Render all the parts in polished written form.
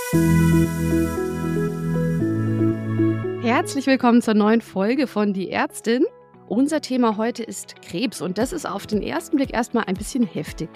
Herzlich willkommen zur neuen Folge von Die Ärztin. Unser Thema heute ist Krebs und das ist auf den ersten Blick erstmal ein bisschen heftig.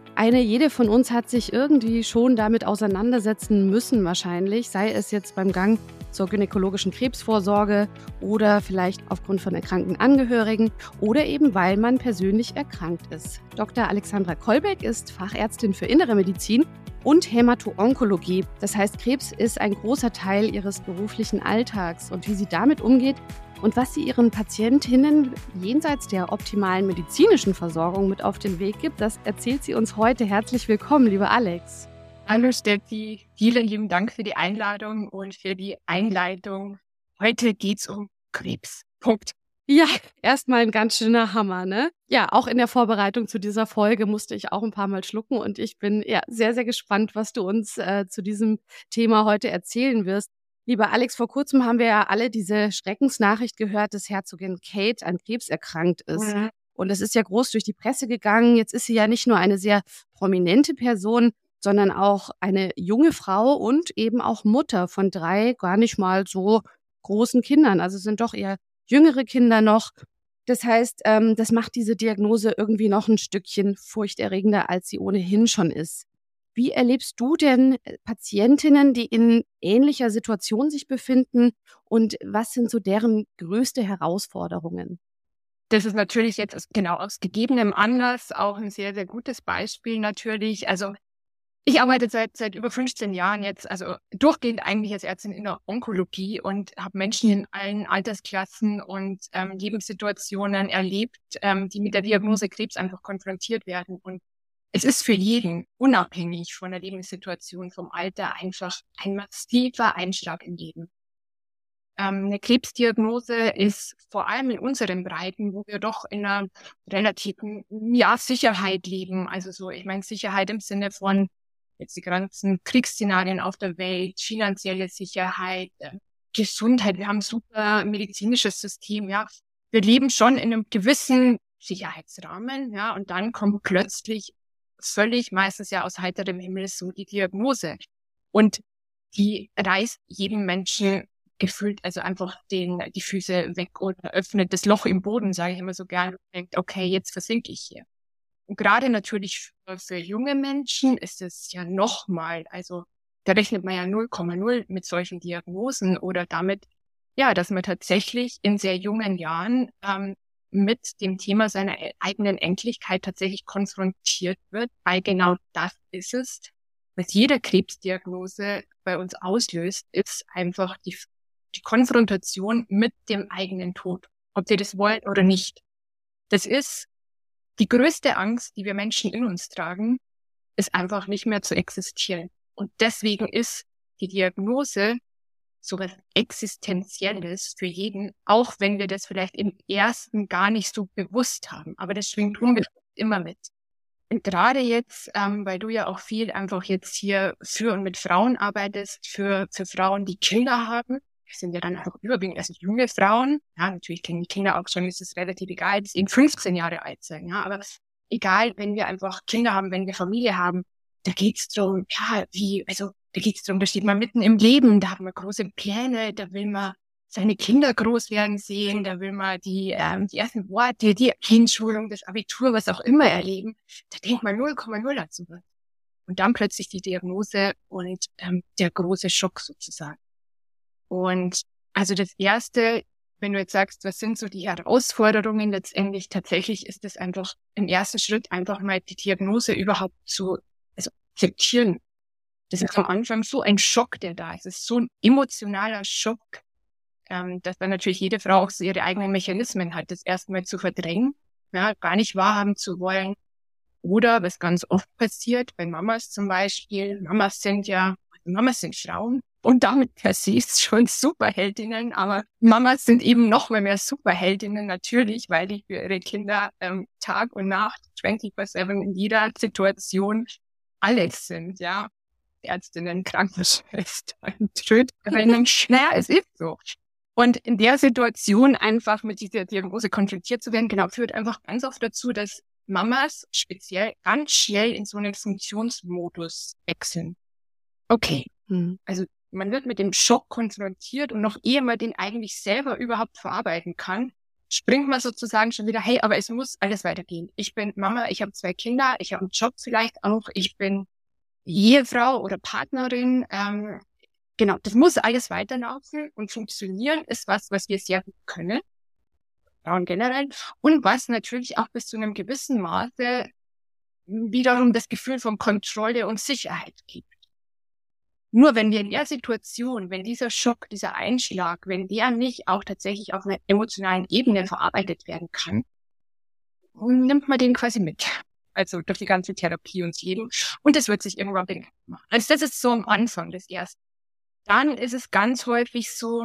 Jede von uns hat sich irgendwie schon damit auseinandersetzen müssen wahrscheinlich, sei es jetzt beim Gang zur gynäkologischen Krebsvorsorge oder vielleicht aufgrund von erkrankten Angehörigen oder eben weil man persönlich erkrankt ist. Dr. Alexandra Kolbeck ist Fachärztin für Innere Medizin und Hämato-Onkologie. Das heißt, Krebs ist ein großer Teil ihres beruflichen Alltags und wie sie damit umgeht und was sie ihren Patientinnen jenseits der optimalen medizinischen Versorgung mit auf den Weg gibt, das erzählt sie uns heute. Herzlich willkommen, liebe Alex. Hallo Steffi, vielen lieben Dank für die Einladung und für die Einleitung. Heute geht's um Krebs. Punkt. Ja, erstmal ein ganz schöner Hammer, ne? Ja, auch in der Vorbereitung zu dieser Folge musste ich auch ein paar Mal schlucken und ich bin sehr, sehr gespannt, was du uns zu diesem Thema heute erzählen wirst. Lieber Alex, vor kurzem haben wir ja alle diese Schreckensnachricht gehört, dass Herzogin Kate an Krebs erkrankt ist. Mhm. Und es ist ja groß durch die Presse gegangen. Jetzt ist sie ja nicht nur eine sehr prominente Person, sondern auch eine junge Frau und eben auch Mutter von 3 gar nicht mal so großen Kindern. Also sind doch eher jüngere Kinder noch. Das heißt, das macht diese Diagnose irgendwie noch ein Stückchen furchterregender, als sie ohnehin schon ist. Wie erlebst du denn Patientinnen, die in ähnlicher Situation sich befinden und was sind so deren größte Herausforderungen? Das ist natürlich jetzt aus gegebenem Anlass auch ein sehr, sehr gutes Beispiel natürlich. Also ich arbeite seit über 15 Jahren jetzt, also durchgehend eigentlich als Ärztin in der Onkologie und habe Menschen in allen Altersklassen und Lebenssituationen erlebt, die mit der Diagnose Krebs einfach konfrontiert werden. Und es ist für jeden, unabhängig von der Lebenssituation, vom Alter, einfach ein massiver Einschlag im Leben. Eine Krebsdiagnose ist vor allem in unseren Breiten, wo wir doch in einer relativen, Sicherheit leben. Also so, ich meine Sicherheit im Sinne von jetzt die ganzen Kriegsszenarien auf der Welt, finanzielle Sicherheit, Gesundheit. Wir haben ein super medizinisches System, ja. Wir leben schon in einem gewissen Sicherheitsrahmen, ja. Und dann kommt plötzlich völlig, meistens ja aus heiterem Himmel, so die Diagnose. Und die reißt jedem Menschen gefühlt also einfach die Füße weg oder öffnet das Loch im Boden, sage ich immer so gerne, und denkt, okay, jetzt versinke ich hier. Und gerade natürlich für junge Menschen ist es ja nochmal, also da rechnet man ja 0,0 mit solchen Diagnosen oder damit, ja, dass man tatsächlich in sehr jungen Jahren mit dem Thema seiner eigenen Endlichkeit tatsächlich konfrontiert wird, weil genau das ist es, was jede Krebsdiagnose bei uns auslöst, ist einfach die Konfrontation mit dem eigenen Tod, ob wir das wollen oder nicht. Das ist die größte Angst, die wir Menschen in uns tragen, ist einfach nicht mehr zu existieren. Und deswegen ist die Diagnose sowas Existenzielles für jeden, auch wenn wir das vielleicht im ersten gar nicht so bewusst haben. Aber das schwingt unbedingt immer mit. Und gerade jetzt, weil du ja auch viel einfach jetzt hier für und mit Frauen arbeitest, für Frauen, die Kinder haben, das sind ja dann einfach überwiegend also junge Frauen. Ja, natürlich kennen die Kinder auch schon, ist es relativ egal, dass sie 15 Jahre alt sein. Ja, aber egal, wenn wir einfach Kinder haben, wenn wir Familie haben, da geht's drum, ja, da geht's drum, da steht man mitten im Leben, da hat man große Pläne, da will man seine Kinder groß werden sehen, da will man die ersten Worte, die Einschulung, das Abitur, was auch immer erleben. Da denkt man 0,0 an sowas. Und dann plötzlich die Diagnose und der große Schock sozusagen. Und also das Erste, wenn du jetzt sagst, was sind so die Herausforderungen letztendlich, tatsächlich ist es einfach im ersten Schritt einfach mal die Diagnose überhaupt zu akzeptieren. Das ist am Anfang so ein Schock, der da ist. Es ist so ein emotionaler Schock, dass dann natürlich jede Frau auch so ihre eigenen Mechanismen hat, das erstmal zu verdrängen, ja, gar nicht wahrhaben zu wollen. Oder was ganz oft passiert, bei Mamas zum Beispiel, Mamas sind Frauen. Und damit per se ist schon Superheldinnen, aber Mamas sind eben noch mehr Superheldinnen natürlich, weil die für ihre Kinder Tag und Nacht 24/7 in jeder Situation alles sind, ja. Ärztinnen, Krankenschwestern, Tröderinnen, naja, es ist so. Und in der Situation einfach mit dieser Diagnose konfrontiert zu werden, genau, führt einfach ganz oft dazu, dass Mamas speziell ganz schnell in so einen Funktionsmodus wechseln. Okay, Also man wird mit dem Schock konfrontiert und noch ehe man den eigentlich selber überhaupt verarbeiten kann, springt man sozusagen schon wieder, hey, aber es muss alles weitergehen. Ich bin Mama, ich habe 2 Kinder, ich habe einen Job vielleicht auch, ich bin Ehefrau oder Partnerin. Genau, das muss alles weiterlaufen und funktionieren ist was wir sehr gut können, Frauen generell, und was natürlich auch bis zu einem gewissen Maße wiederum das Gefühl von Kontrolle und Sicherheit gibt. Nur wenn wir in der Situation, wenn dieser Schock, dieser Einschlag, wenn der nicht auch tatsächlich auf einer emotionalen Ebene verarbeitet werden kann, nimmt man den quasi mit. Also durch die ganze Therapie und Leben. Und das wird sich irgendwann bemerkbar machen. Also das ist so am Anfang des Ersten. Dann ist es ganz häufig so,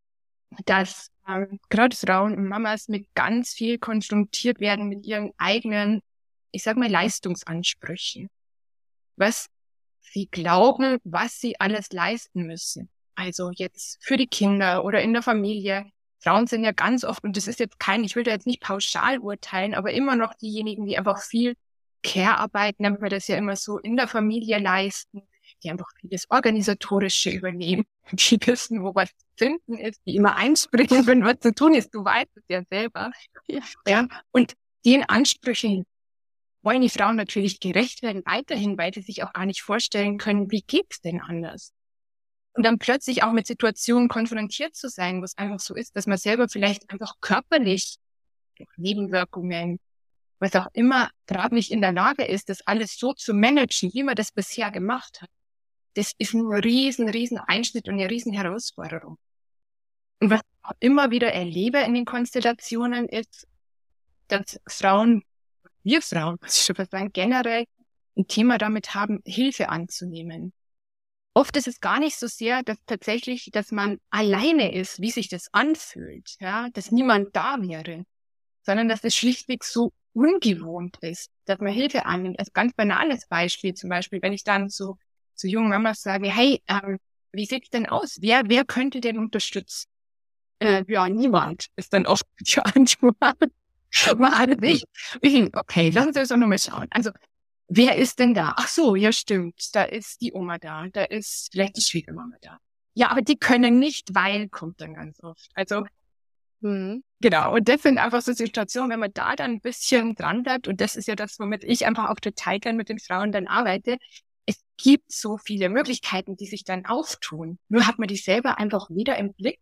dass gerade Frauen und Mamas mit ganz viel konfrontiert werden mit ihren eigenen, ich sag mal, Leistungsansprüchen. Was sie glauben, was sie alles leisten müssen. Also jetzt für die Kinder oder in der Familie. Frauen sind ja ganz oft, und das ist jetzt ich will da jetzt nicht pauschal urteilen, aber immer noch diejenigen, die einfach viel Care-Arbeit, nennt man das ja immer so, in der Familie leisten, die einfach vieles Organisatorische übernehmen, die wissen, wo was zu finden ist, die immer einspringen, wenn was zu tun ist. Du weißt es ja selber. Ja. Und den Ansprüchen wollen die Frauen natürlich gerecht werden, weiterhin, weil sie sich auch gar nicht vorstellen können, wie geht's denn anders? Und dann plötzlich auch mit Situationen konfrontiert zu sein, wo es einfach so ist, dass man selber vielleicht einfach körperlich durch Nebenwirkungen, was auch immer, gerade nicht in der Lage ist, das alles so zu managen, wie man das bisher gemacht hat. Das ist ein riesen Einschnitt und eine riesen Herausforderung. Und was ich auch immer wieder erlebe in den Konstellationen ist, dass wir Frauen, muss ich schon fast sagen, generell ein Thema damit haben, Hilfe anzunehmen. Oft ist es gar nicht so sehr, dass man alleine ist, wie sich das anfühlt, ja, dass niemand da wäre, sondern dass es schlichtweg so ungewohnt ist, dass man Hilfe annimmt. Also ganz banales Beispiel, zum Beispiel, wenn ich dann zu jungen Mamas sage, hey, wie sieht's denn aus? Wer könnte denn unterstützen? Ja, niemand ist dann oft die Antwort. Nicht. Okay, lassen Sie uns doch nochmal schauen. Also, wer ist denn da? Ach so, ja stimmt, da ist die Oma da ist vielleicht die Schwiegermama da. Ja, aber die können nicht, weil kommt dann ganz oft. Also, genau, und das sind einfach so Situationen, wenn man da dann ein bisschen dran bleibt, und das ist ja das, womit ich einfach auch total gern mit den Frauen dann arbeite. Es gibt so viele Möglichkeiten, die sich dann auftun. Nur hat man die selber einfach weder im Blick,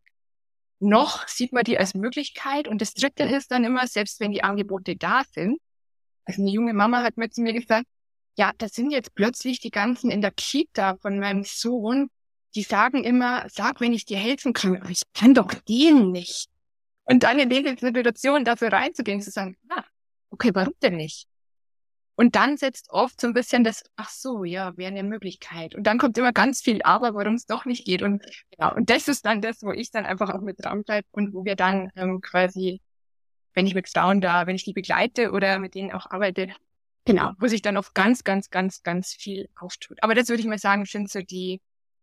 noch sieht man die als Möglichkeit. Und das Dritte ist dann immer, selbst wenn die Angebote da sind, also eine junge Mama hat mir zu mir gesagt, ja, das sind jetzt plötzlich die ganzen in der Kita von meinem Sohn, die sagen immer, sag, wenn ich dir helfen kann, aber ich kann doch den nicht. Und dann in der Situation dafür reinzugehen, zu sagen, okay, warum denn nicht? Und dann setzt oft so ein bisschen das, ach so, ja, wäre eine Möglichkeit. Und dann kommt immer ganz viel Aber, warum es doch nicht geht. Und ja, und das ist dann das, wo ich dann einfach auch mit dran bleibe und wo wir dann quasi, wenn ich mit Frauen wenn ich die begleite oder mit denen auch arbeite, genau, wo sich dann oft ganz viel auftut. Aber das würde ich mal sagen, sind so die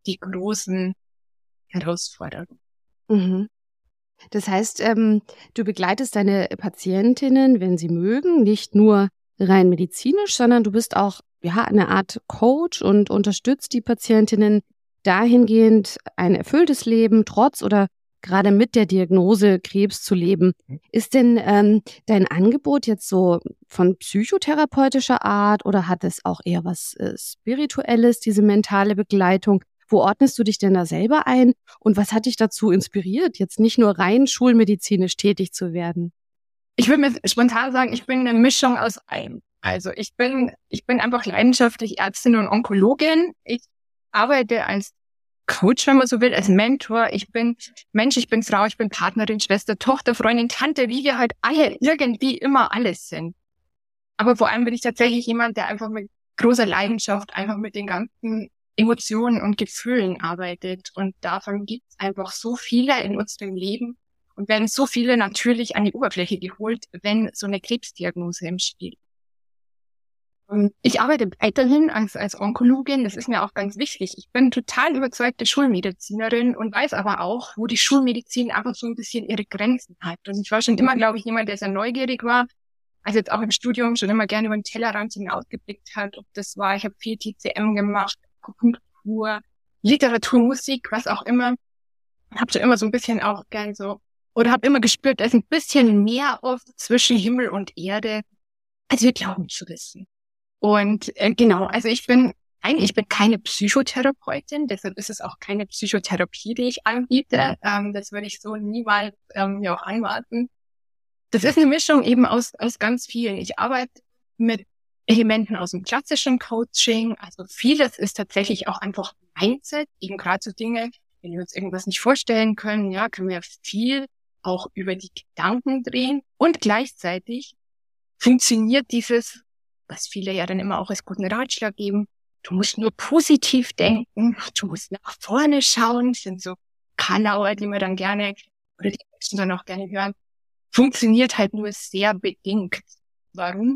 großen Herausforderungen. Mhm. Das heißt, du begleitest deine Patientinnen, wenn sie mögen, nicht nur rein medizinisch, sondern du bist auch eine Art Coach und unterstützt die Patientinnen dahingehend, ein erfülltes Leben trotz oder gerade mit der Diagnose Krebs zu leben. Ist denn dein Angebot jetzt so von psychotherapeutischer Art oder hat es auch eher was Spirituelles, diese mentale Begleitung? Wo ordnest du dich denn da selber ein? Und was hat dich dazu inspiriert, jetzt nicht nur rein schulmedizinisch tätig zu werden? Ich würde mir spontan sagen, ich bin eine Mischung aus allem. Also ich bin einfach leidenschaftlich Ärztin und Onkologin. Ich arbeite als Coach, wenn man so will, als Mentor. Ich bin Mensch, ich bin Frau, ich bin Partnerin, Schwester, Tochter, Freundin, Tante, wie wir halt alle irgendwie immer alles sind. Aber vor allem bin ich tatsächlich jemand, der einfach mit großer Leidenschaft einfach mit den ganzen Emotionen und Gefühlen arbeitet. Und davon gibt es einfach so viele in unserem Leben und werden so viele natürlich an die Oberfläche geholt, wenn so eine Krebsdiagnose im Spiel ist. Ich arbeite weiterhin als Onkologin, das ist mir auch ganz wichtig. Ich bin total überzeugte Schulmedizinerin und weiß aber auch, wo die Schulmedizin einfach so ein bisschen ihre Grenzen hat. Und ich war schon immer, glaube ich, jemand, der sehr neugierig war, also jetzt auch im Studium schon immer gerne über den Tellerrand hinausgeblickt hat. Ob das war, ich habe viel TCM gemacht, Akupunktur, Literatur, Musik, was auch immer. Habe schon immer so ein bisschen auch gern so, oder habe immer gespürt, da ist ein bisschen mehr oft zwischen Himmel und Erde, als wir glauben zu wissen. Und genau, also ich bin keine Psychotherapeutin, deshalb ist es auch keine Psychotherapie, die ich anbiete. Das würde ich so niemals mir auch anraten. Das ist eine Mischung eben aus ganz vielen. Ich arbeite mit Elementen aus dem klassischen Coaching. Also vieles ist tatsächlich auch einfach Mindset, eben gerade so Dinge, wenn wir uns irgendwas nicht vorstellen können, ja, können wir viel auch über die Gedanken drehen. Und gleichzeitig funktioniert dieses, was viele ja dann immer auch als guten Ratschlag geben, du musst nur positiv denken, du musst nach vorne schauen, das sind so Karlauer, die man dann gerne, oder die Menschen dann auch gerne hören, funktioniert halt nur sehr bedingt. Warum?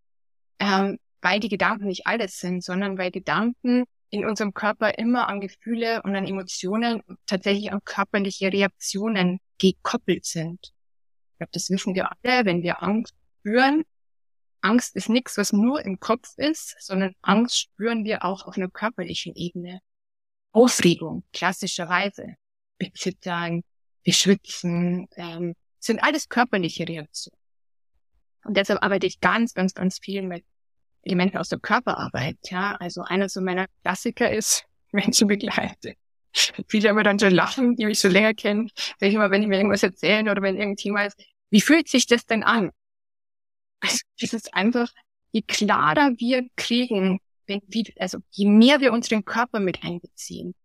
Weil die Gedanken nicht alles sind, sondern weil Gedanken in unserem Körper immer an Gefühle und an Emotionen, tatsächlich an körperliche Reaktionen gekoppelt sind. Ich glaube, das wissen wir alle, wenn wir Angst spüren. Angst ist nichts, was nur im Kopf ist, sondern Angst spüren wir auch auf einer körperlichen Ebene. Aufregung, klassischerweise. Wir zittern, wir schwitzen, sind alles körperliche Reaktionen. Und deshalb arbeite ich ganz, ganz, ganz viel mit Elementen aus der Körperarbeit. Ja, also einer so meiner Klassiker ist Menschen begleiten. Viele immer dann schon lachen, die mich schon länger kennen, sag ich immer, wenn die mir irgendwas erzählen oder wenn irgendein Thema ist, wie fühlt sich das denn an? Also, das ist einfach, je klarer wir kriegen, also je mehr wir unseren Körper mit einbeziehen,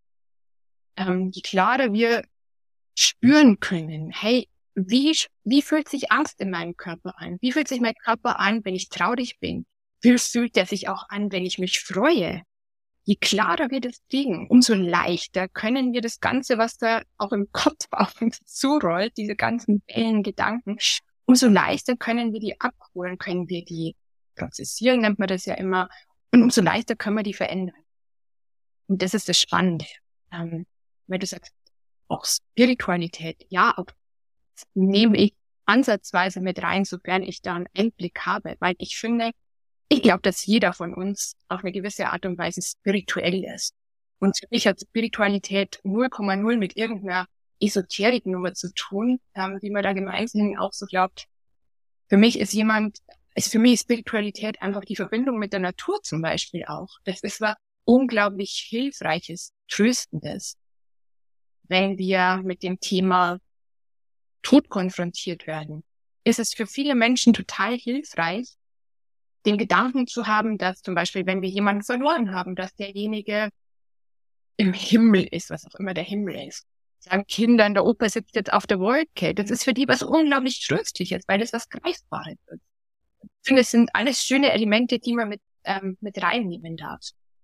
je klarer wir spüren können, hey, wie fühlt sich Angst in meinem Körper an? Wie fühlt sich mein Körper an, wenn ich traurig bin? Wie fühlt er sich auch an, wenn ich mich freue? Je klarer wir das kriegen, umso leichter können wir das Ganze, was da auch im Kopf auf uns zurollt, diese ganzen Wellen, Gedanken, umso leichter können wir die abholen, können wir die prozessieren, nennt man das ja immer, und umso leichter können wir die verändern. Und das ist das Spannende. Weil du sagst, auch Spiritualität, ja, auch das nehme ich ansatzweise mit rein, sofern ich da einen Einblick habe, weil ich glaube, dass jeder von uns auf eine gewisse Art und Weise spirituell ist. Und für mich hat Spiritualität 0,0 mit irgendeiner Esoterik-Nummer zu tun, wie man da gemeinsam auch so glaubt. Für mich ist Spiritualität einfach die Verbindung mit der Natur zum Beispiel auch. Das ist was unglaublich Hilfreiches, Tröstendes, wenn wir mit dem Thema Tod konfrontiert werden. Ist es für viele Menschen total hilfreich, den Gedanken zu haben, dass zum Beispiel, wenn wir jemanden verloren haben, dass derjenige im Himmel ist, was auch immer der Himmel ist. Sagen Kindern, der Opa sitzt jetzt auf der Wolke. Das ist für die was unglaublich Tröstliches, weil das was Greifbares ist. Ich finde, es sind alles schöne Elemente, die man mit reinnehmen darf.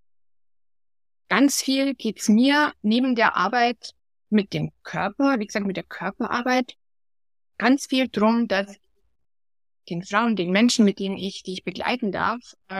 Ganz viel geht's mir neben der Arbeit mit dem Körper, wie gesagt, mit der Körperarbeit, ganz viel drum, dass den Frauen, den Menschen, die ich begleiten darf,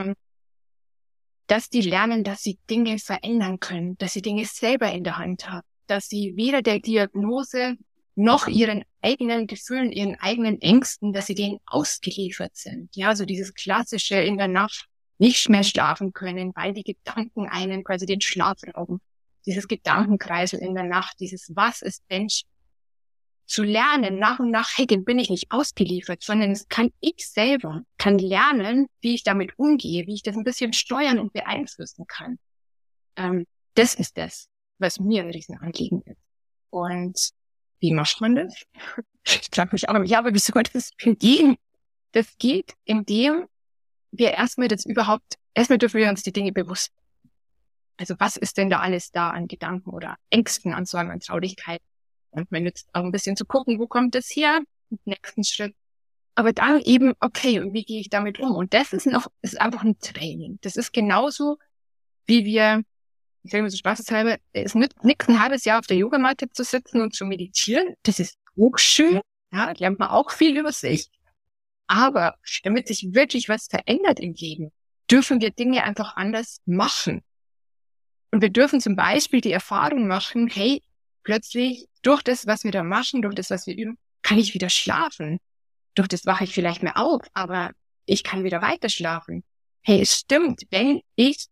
dass die lernen, dass sie Dinge verändern können, dass sie Dinge selber in der Hand haben, dass sie weder der Diagnose noch ihren eigenen Gefühlen, ihren eigenen Ängsten, dass sie denen ausgeliefert sind. Ja, so dieses klassische in der Nacht nicht mehr schlafen können, weil die Gedanken einen quasi den Schlaf rauben. Dieses Gedankenkreisel in der Nacht, dieses Was ist Mensch, zu lernen, nach und nach, hey, dem bin ich nicht ausgeliefert, sondern es kann ich selber, kann lernen, wie ich damit umgehe, wie ich das ein bisschen steuern und beeinflussen kann. Das ist das, was mir ein Riesenanliegen ist. Und wie macht man das? Ich frage mich auch immer, ja, aber wieso Gott das gehen? Das geht, indem wir erstmal dürfen wir uns die Dinge bewusst. Also was ist denn da alles da an Gedanken oder Ängsten, an Sorgen, an Traurigkeit? Und man nützt auch ein bisschen zu gucken, wo kommt das her? Nächsten Schritt. Aber dann eben, okay, und wie gehe ich damit um? Und das ist einfach ein Training. Das ist genauso, wie wir, ich sage mal so spaßeshalber, es nützt nichts, ein halbes Jahr auf der Yogamatte zu sitzen und zu meditieren. Das ist auch schön. Ja, da lernt man auch viel über sich. Aber damit sich wirklich was verändert im Leben, dürfen wir Dinge einfach anders machen. Und wir dürfen zum Beispiel die Erfahrung machen, hey, plötzlich durch das, was wir da machen, durch das, was wir üben, kann ich wieder schlafen. Durch das wache ich vielleicht mehr auf, aber ich kann wieder weiter schlafen. Hey, es stimmt, wenn ich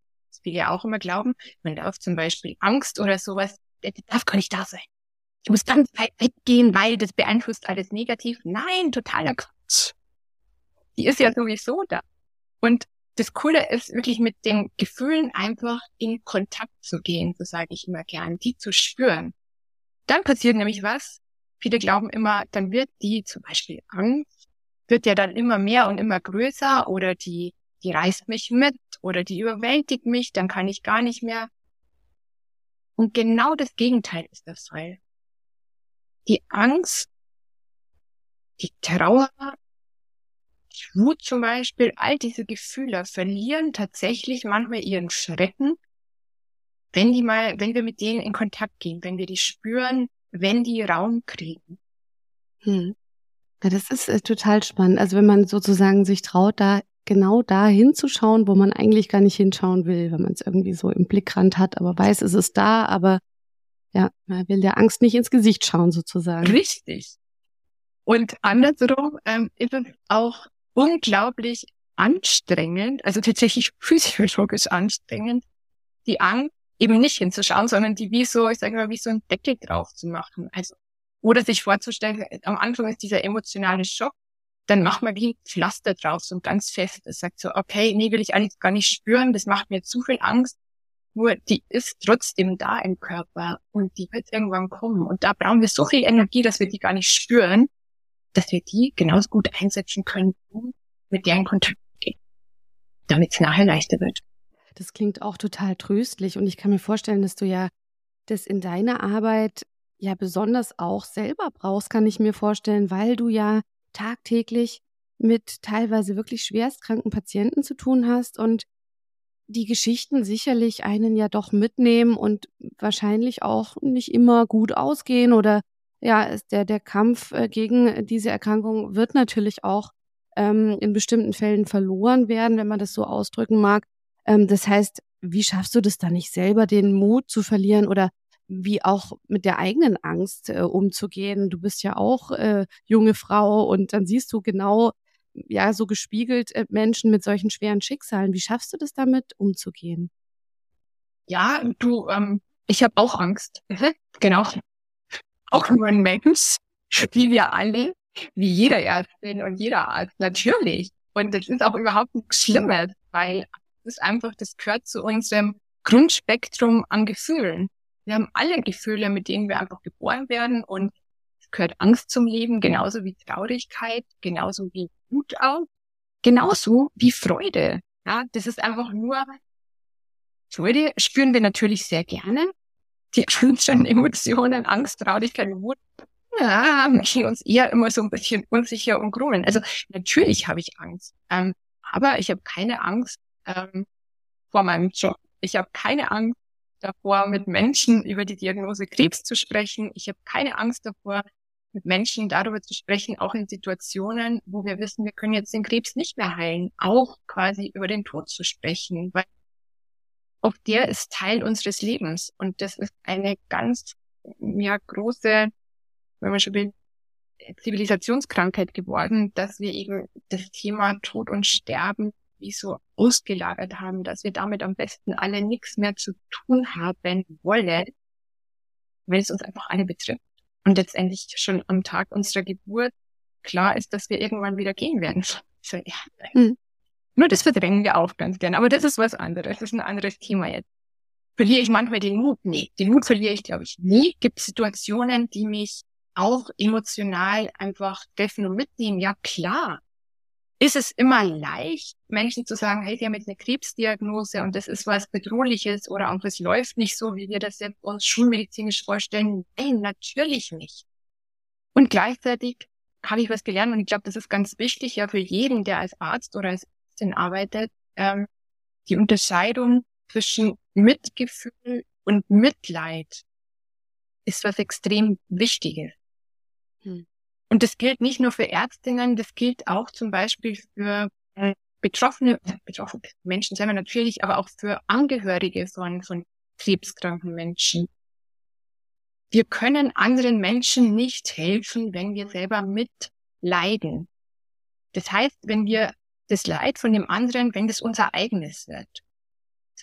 viele auch immer glauben, man darf zum Beispiel Angst oder sowas, das darf gar nicht da sein. Ich muss ganz weit weggehen, weil das beeinflusst alles negativ. Nein, totaler Quatsch. Die ist ja sowieso da. Und das Coole ist wirklich mit den Gefühlen einfach in Kontakt zu gehen, so sage ich immer gern, die zu spüren. Dann passiert nämlich was. Viele glauben immer, dann wird die zum Beispiel Angst, wird ja dann immer mehr und immer größer oder die reißt mich mit oder die überwältigt mich, dann kann ich gar nicht mehr. Und genau das Gegenteil ist der Fall. Die Angst, die Trauer, die Wut zum Beispiel, all diese Gefühle verlieren tatsächlich manchmal ihren Schrecken, wenn wir mit denen in Kontakt gehen, wenn wir die spüren, wenn die Raum kriegen. Ja, das ist total spannend. Also wenn man sozusagen sich traut, da genau da hinzuschauen, wo man eigentlich gar nicht hinschauen will, wenn man es irgendwie so im Blickrand hat, aber weiß, es ist da, aber ja, man will der Angst nicht ins Gesicht schauen sozusagen. Richtig. Und andersrum ist es auch unglaublich anstrengend, also tatsächlich physiologisch anstrengend, die Angst eben nicht hinzuschauen, sondern die wie so ein Deckel drauf zu machen. Also, oder sich vorzustellen, am Anfang ist dieser emotionale Schock, dann macht man wie ein Pflaster drauf, so ganz fest. Es sagt so, okay, nee, will ich eigentlich gar nicht spüren, das macht mir zu viel Angst. Nur die ist trotzdem da im Körper und die wird irgendwann kommen. Und da brauchen wir so viel Energie, dass wir die gar nicht spüren, dass wir die genauso gut einsetzen können, um mit deren Kontakt zu gehen, damit es nachher leichter wird. Das klingt auch total tröstlich und ich kann mir vorstellen, dass du ja das in deiner Arbeit ja besonders auch selber brauchst, kann ich mir vorstellen, weil du ja tagtäglich mit teilweise wirklich schwerstkranken Patienten zu tun hast und die Geschichten sicherlich einen ja doch mitnehmen und wahrscheinlich auch nicht immer gut ausgehen oder ja, der Kampf gegen diese Erkrankung wird natürlich auch in bestimmten Fällen verloren werden, wenn man das so ausdrücken mag. Das heißt, wie schaffst du das dann nicht selber, den Mut zu verlieren oder wie auch mit der eigenen Angst umzugehen? Du bist ja auch junge Frau und dann siehst du genau, ja, so gespiegelt Menschen mit solchen schweren Schicksalen. Wie schaffst du das damit umzugehen? Ja, ich habe auch Angst. Genau. Auch nur ein Mensch, wie wir alle, wie jeder Ärztin und jeder Arzt, natürlich. Und das ist auch überhaupt nichts Schlimmes, weil das gehört zu unserem Grundspektrum an Gefühlen. Wir haben alle Gefühle, mit denen wir einfach geboren werden und es gehört Angst zum Leben, genauso wie Traurigkeit, genauso wie Wut auch, genauso wie Freude. Ja, das ist einfach nur, Freude spüren wir natürlich sehr gerne. Die anderen Emotionen, Angst, Traurigkeit, Wut, ja, machen uns eher immer so ein bisschen unsicher und grummeln. Also natürlich habe ich Angst, aber ich habe keine Angst vor meinem Job. Ich habe keine Angst davor, mit Menschen über die Diagnose Krebs zu sprechen. Ich habe keine Angst davor, mit Menschen darüber zu sprechen, auch in Situationen, wo wir wissen, wir können jetzt den Krebs nicht mehr heilen, auch quasi über den Tod zu sprechen, weil auch der ist Teil unseres Lebens. Und das ist eine ganz große, wenn man schon will, Zivilisationskrankheit geworden, dass wir eben das Thema Tod und Sterben wie so ausgelagert haben, dass wir damit am besten alle nichts mehr zu tun haben wollen, weil es uns einfach alle betrifft. Und letztendlich schon am Tag unserer Geburt klar ist, dass wir irgendwann wieder gehen werden. So, ja. Nur das verdrängen wir auch ganz gern. Aber das ist was anderes. Das ist ein anderes Thema jetzt. Verliere ich manchmal den Mut? Nee, den Mut verliere ich, glaube ich, nie. Gibt es Situationen, die mich auch emotional einfach treffen und mitnehmen? Ja, klar. Ist es immer leicht, Menschen zu sagen, hey, sie haben jetzt eine Krebsdiagnose und das ist was Bedrohliches oder auch es läuft nicht so, wie wir das jetzt uns schulmedizinisch vorstellen? Nein, natürlich nicht. Und gleichzeitig habe ich was gelernt und ich glaube, das ist ganz wichtig, ja, für jeden, der als Arzt oder als Ärztin arbeitet, die Unterscheidung zwischen Mitgefühl und Mitleid ist was extrem Wichtiges. Und das gilt nicht nur für Ärztinnen, das gilt auch zum Beispiel für betroffene Menschen selber natürlich, aber auch für Angehörige von krebskranken Menschen. Wir können anderen Menschen nicht helfen, wenn wir selber mitleiden. Das heißt, wenn wir das Leid von dem anderen, wenn das unser eigenes wird.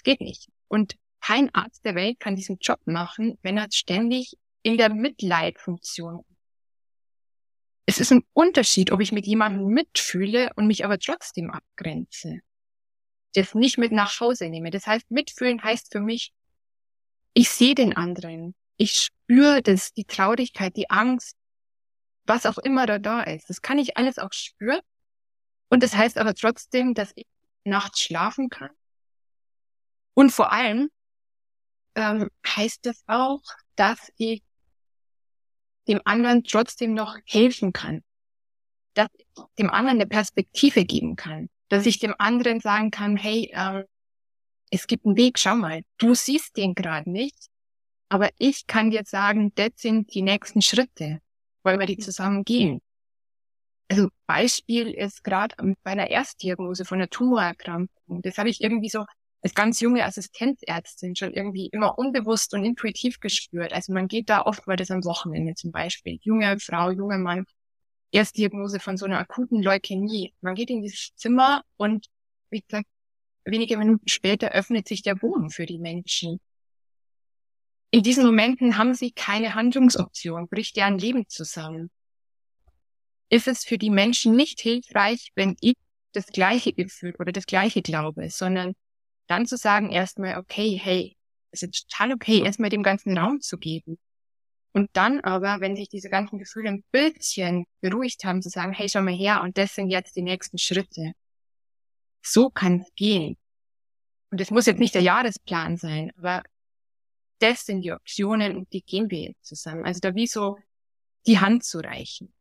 Es geht nicht. Und kein Arzt der Welt kann diesen Job machen, wenn er ständig in der Mitleidfunktion ist. Es ist ein Unterschied, ob ich mit jemandem mitfühle und mich aber trotzdem abgrenze. Das nicht mit nach Hause nehme. Das heißt, mitfühlen heißt für mich, ich sehe den anderen. Ich spüre das, die Traurigkeit, die Angst, was auch immer da ist. Das kann ich alles auch spüren. Und das heißt aber trotzdem, dass ich nachts schlafen kann. Und vor allem heißt das auch, dass ich dem anderen trotzdem noch helfen kann. Dass ich dem anderen eine Perspektive geben kann. Dass ich dem anderen sagen kann, hey, es gibt einen Weg, schau mal, du siehst den gerade nicht, aber ich kann dir sagen, das sind die nächsten Schritte, wollen wir die zusammen gehen. Also Beispiel ist gerade bei einer Erstdiagnose von einer Tumorerkrankung. Das habe ich irgendwie so als ganz junge Assistenzärztin schon irgendwie immer unbewusst und intuitiv gespürt. Also man geht da oft, weil das am Wochenende zum Beispiel, junge Frau, junger Mann, Erstdiagnose von so einer akuten Leukämie. Man geht in dieses Zimmer und, wie gesagt, wenige Minuten später öffnet sich der Boden für die Menschen. In diesen Momenten haben sie keine Handlungsoption, bricht deren Leben zusammen. Ist es für die Menschen nicht hilfreich, wenn ich das Gleiche Gefühl oder das Gleiche glaube, sondern dann zu sagen erstmal, okay, hey, es ist total okay, erstmal dem ganzen Raum zu geben. Und dann aber, wenn sich diese ganzen Gefühle ein bisschen beruhigt haben, zu sagen, hey, schau mal her, und das sind jetzt die nächsten Schritte. So kann es gehen. Und es muss jetzt nicht der Jahresplan sein, aber das sind die Optionen und die gehen wir jetzt zusammen. Also da wie so die Hand zu reichen.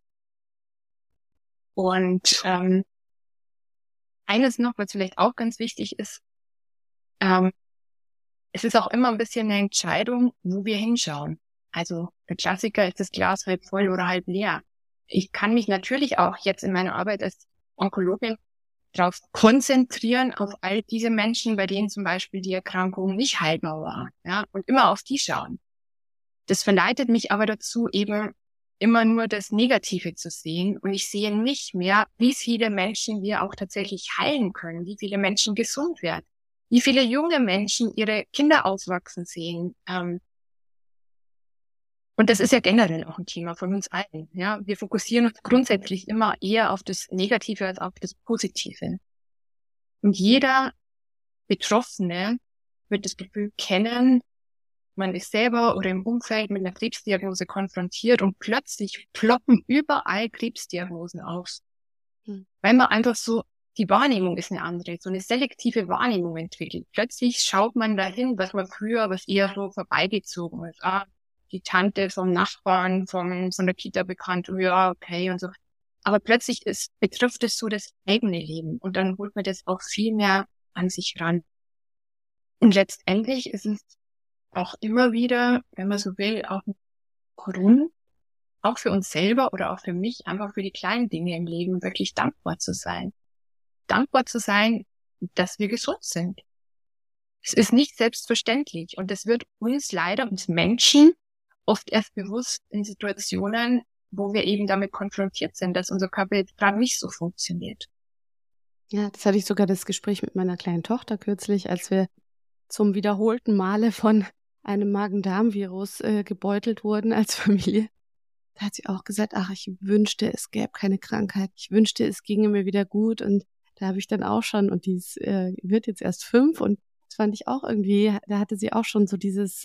Und eines noch, was vielleicht auch ganz wichtig ist, es ist auch immer ein bisschen eine Entscheidung, wo wir hinschauen. Also der Klassiker ist das Glas halb voll oder halb leer. Ich kann mich natürlich auch jetzt in meiner Arbeit als Onkologin darauf konzentrieren, auf all diese Menschen, bei denen zum Beispiel die Erkrankung nicht heilbar war, ja, und immer auf die schauen. Das verleitet mich aber dazu, eben immer nur das Negative zu sehen, und ich sehe nicht mehr, wie viele Menschen wir auch tatsächlich heilen können, wie viele Menschen gesund werden, wie viele junge Menschen ihre Kinder aufwachsen sehen. Und das ist ja generell auch ein Thema von uns allen. Ja, wir fokussieren uns grundsätzlich immer eher auf das Negative als auf das Positive. Und jeder Betroffene wird das Gefühl kennen, man ist selber oder im Umfeld mit einer Krebsdiagnose konfrontiert und plötzlich ploppen überall Krebsdiagnosen auf. Weil man einfach so, die Wahrnehmung ist eine andere, so eine selektive Wahrnehmung entwickelt. Plötzlich schaut man dahin, was eher so vorbeigezogen ist. Die Tante vom Nachbarn, von der Kita bekannt, ja, okay und so. Aber plötzlich betrifft es so das eigene Leben, und dann holt man das auch viel mehr an sich ran. Und letztendlich ist es auch immer wieder, wenn man so will, auch ein Grund, auch für uns selber oder auch für mich, einfach für die kleinen Dinge im Leben wirklich dankbar zu sein. Dankbar zu sein, dass wir gesund sind. Es ist nicht selbstverständlich, und es wird uns Menschen oft erst bewusst in Situationen, wo wir eben damit konfrontiert sind, dass unser Körper jetzt gerade nicht so funktioniert. Ja, das hatte ich sogar das Gespräch mit meiner kleinen Tochter kürzlich, als wir zum wiederholten Male von einem Magen-Darm-Virus gebeutelt wurden als Familie. Da hat sie auch gesagt, ich wünschte, es gäbe keine Krankheit. Ich wünschte, es ginge mir wieder gut. Und da habe ich dann auch schon, und die wird jetzt erst 5, und das fand ich auch irgendwie, da hatte sie auch schon so dieses,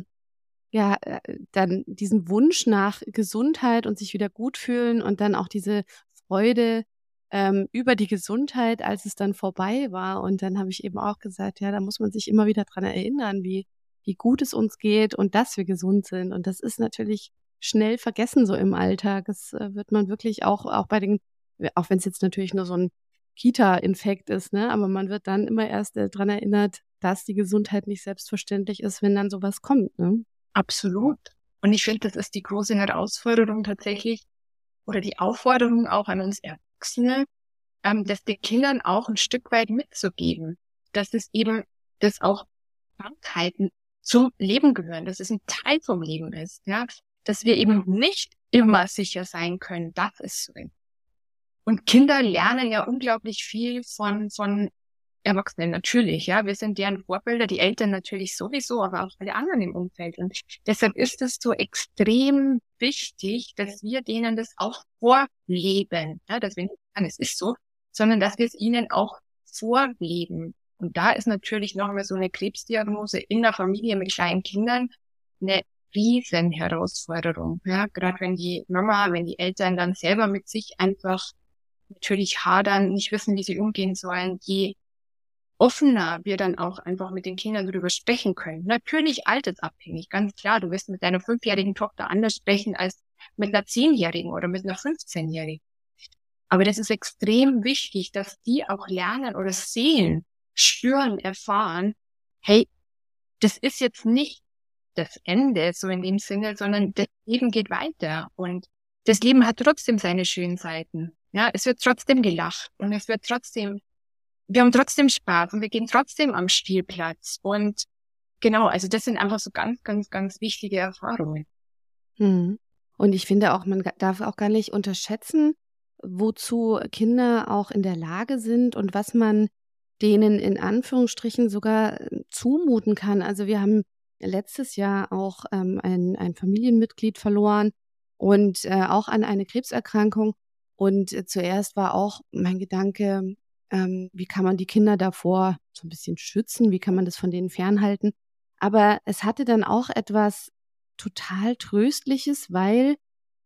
dann diesen Wunsch nach Gesundheit und sich wieder gut fühlen, und dann auch diese Freude über die Gesundheit, als es dann vorbei war. Und dann habe ich eben auch gesagt, ja, da muss man sich immer wieder dran erinnern, wie gut es uns geht und dass wir gesund sind. Und das ist natürlich schnell vergessen so im Alltag. Das wird man wirklich auch bei den, auch wenn es jetzt natürlich nur so ein Kita-Infekt ist, ne, aber man wird dann immer erst dran erinnert, dass die Gesundheit nicht selbstverständlich ist, wenn dann sowas kommt, ne? Absolut. Und ich finde, das ist die große Herausforderung tatsächlich, oder die Aufforderung auch an uns Erwachsene, das den Kindern auch ein Stück weit mitzugeben, dass es eben, dass auch Krankheiten zum Leben gehören, dass es ein Teil vom Leben ist, ja, dass wir eben nicht immer sicher sein können, dass es so ist. Und Kinder lernen ja unglaublich viel von Erwachsenen natürlich, ja. Wir sind deren Vorbilder, die Eltern natürlich sowieso, aber auch alle anderen im Umfeld. Und deshalb ist es so extrem wichtig, dass wir denen das auch vorleben. Ja, dass wir nicht sagen, es ist so, sondern dass wir es ihnen auch vorleben. Und da ist natürlich noch einmal so eine Krebsdiagnose in der Familie mit kleinen Kindern eine riesen Herausforderung. Ja, gerade wenn die Mama, wenn die Eltern dann selber mit sich einfach natürlich hadern, nicht wissen, wie sie umgehen sollen, je offener wir dann auch einfach mit den Kindern darüber sprechen können. Natürlich altersabhängig, ganz klar. Du wirst mit deiner 5-jährigen Tochter anders sprechen als mit einer 10-jährigen oder mit einer 15-jährigen. Aber das ist extrem wichtig, dass die auch lernen oder sehen, spüren, erfahren, hey, das ist jetzt nicht das Ende, so in dem Sinne, sondern das Leben geht weiter und das Leben hat trotzdem seine schönen Seiten. Ja, es wird trotzdem gelacht und wir haben trotzdem Spaß und wir gehen trotzdem am Spielplatz und genau, also das sind einfach so ganz, ganz, ganz wichtige Erfahrungen. Mhm. Und ich finde auch, man darf auch gar nicht unterschätzen, wozu Kinder auch in der Lage sind und was man denen in Anführungsstrichen sogar zumuten kann. Also wir haben letztes Jahr auch ein Familienmitglied verloren und auch an eine Krebserkrankung. Und zuerst war auch mein Gedanke, wie kann man die Kinder davor so ein bisschen schützen? Wie kann man das von denen fernhalten? Aber es hatte dann auch etwas total Tröstliches, weil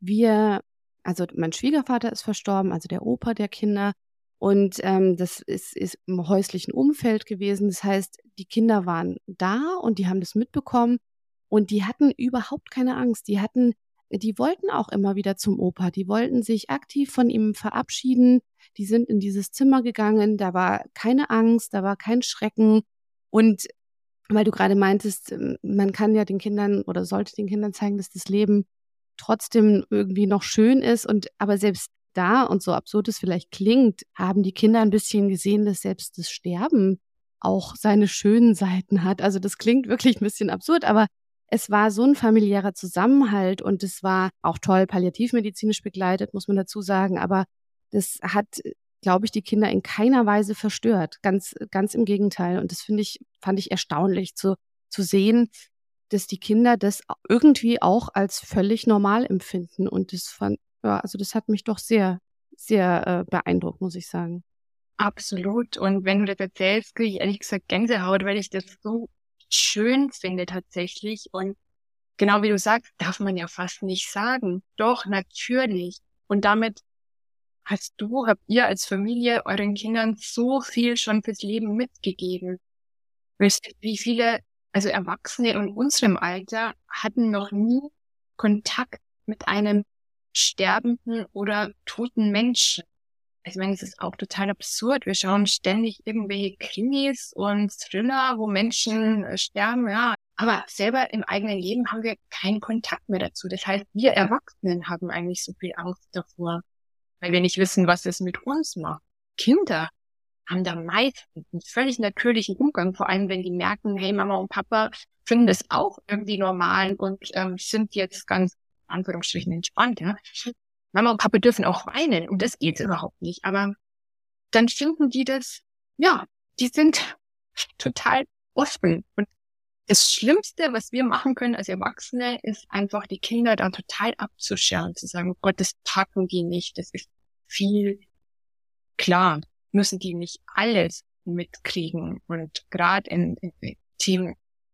also mein Schwiegervater ist verstorben, also der Opa der Kinder. Und das ist im häuslichen Umfeld gewesen. Das heißt, die Kinder waren da und die haben das mitbekommen und die hatten überhaupt keine Angst. Die wollten auch immer wieder zum Opa. Die wollten sich aktiv von ihm verabschieden. Die sind in dieses Zimmer gegangen. Da war keine Angst, da war kein Schrecken. Und weil du gerade meintest, man kann ja den Kindern oder sollte den Kindern zeigen, dass das Leben trotzdem irgendwie noch schön ist. Aber selbst da, und so absurd es vielleicht klingt, haben die Kinder ein bisschen gesehen, dass selbst das Sterben auch seine schönen Seiten hat. Also das klingt wirklich ein bisschen absurd, aber es war so ein familiärer Zusammenhalt und es war auch toll palliativmedizinisch begleitet, muss man dazu sagen. Aber das hat, glaube ich, die Kinder in keiner Weise verstört. Ganz, ganz im Gegenteil. Und das fand ich erstaunlich zu sehen, dass die Kinder das irgendwie auch als völlig normal empfinden. Und also das hat mich doch sehr, sehr beeindruckt, muss ich sagen. Absolut. Und wenn du das erzählst, kriege ich ehrlich gesagt Gänsehaut, weil ich das so schön finde tatsächlich. Und genau wie du sagst, darf man ja fast nicht sagen. Doch, natürlich. Und damit habt ihr als Familie euren Kindern so viel schon fürs Leben mitgegeben. Wisst ihr, wie viele, also Erwachsene in unserem Alter hatten noch nie Kontakt mit einem sterbenden oder toten Menschen. Ich meine, es ist auch total absurd. Wir schauen ständig irgendwelche Krimis und Thriller, wo Menschen sterben, ja. Aber selber im eigenen Leben haben wir keinen Kontakt mehr dazu. Das heißt, wir Erwachsenen haben eigentlich so viel Angst davor, weil wir nicht wissen, was es mit uns macht. Kinder haben da meistens einen völlig natürlichen Umgang, vor allem wenn die merken, hey, Mama und Papa finden das auch irgendwie normal und sind jetzt ganz, in Anführungsstrichen, entspannt, ja. Mama und Papa dürfen auch weinen und das geht überhaupt nicht. Aber dann finden die das, ja, die sind total offen. Und das Schlimmste, was wir machen können als Erwachsene, ist einfach die Kinder da total abzuscheren, zu sagen, oh Gott, das packen die nicht, das ist viel klar, müssen die nicht alles mitkriegen. Und gerade in Thema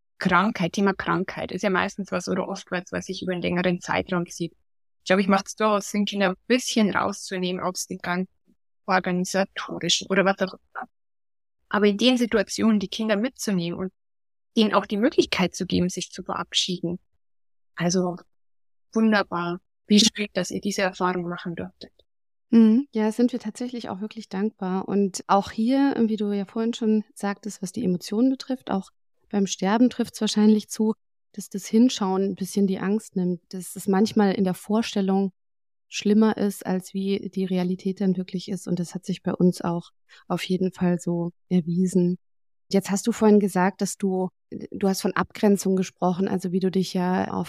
Krankheit ist ja meistens was oder oft was sich über einen längeren Zeitraum zieht. Ich glaube, ich mache es durchaus Sinn, Kinder ein bisschen rauszunehmen, ob es den ganzen organisatorischen oder was auch immer. Aber in den Situationen die Kinder mitzunehmen und ihnen auch die Möglichkeit zu geben, sich zu verabschieden. Also wunderbar. Wie schön, dass ihr diese Erfahrung machen durftet. Ja, sind wir tatsächlich auch wirklich dankbar. Und auch hier, wie du ja vorhin schon sagtest, was die Emotionen betrifft, auch beim Sterben trifft es wahrscheinlich zu, dass das Hinschauen ein bisschen die Angst nimmt, dass es manchmal in der Vorstellung schlimmer ist, als wie die Realität dann wirklich ist. Und das hat sich bei uns auch auf jeden Fall so erwiesen. Jetzt hast du vorhin gesagt, dass du hast von Abgrenzung gesprochen, also wie du dich ja auch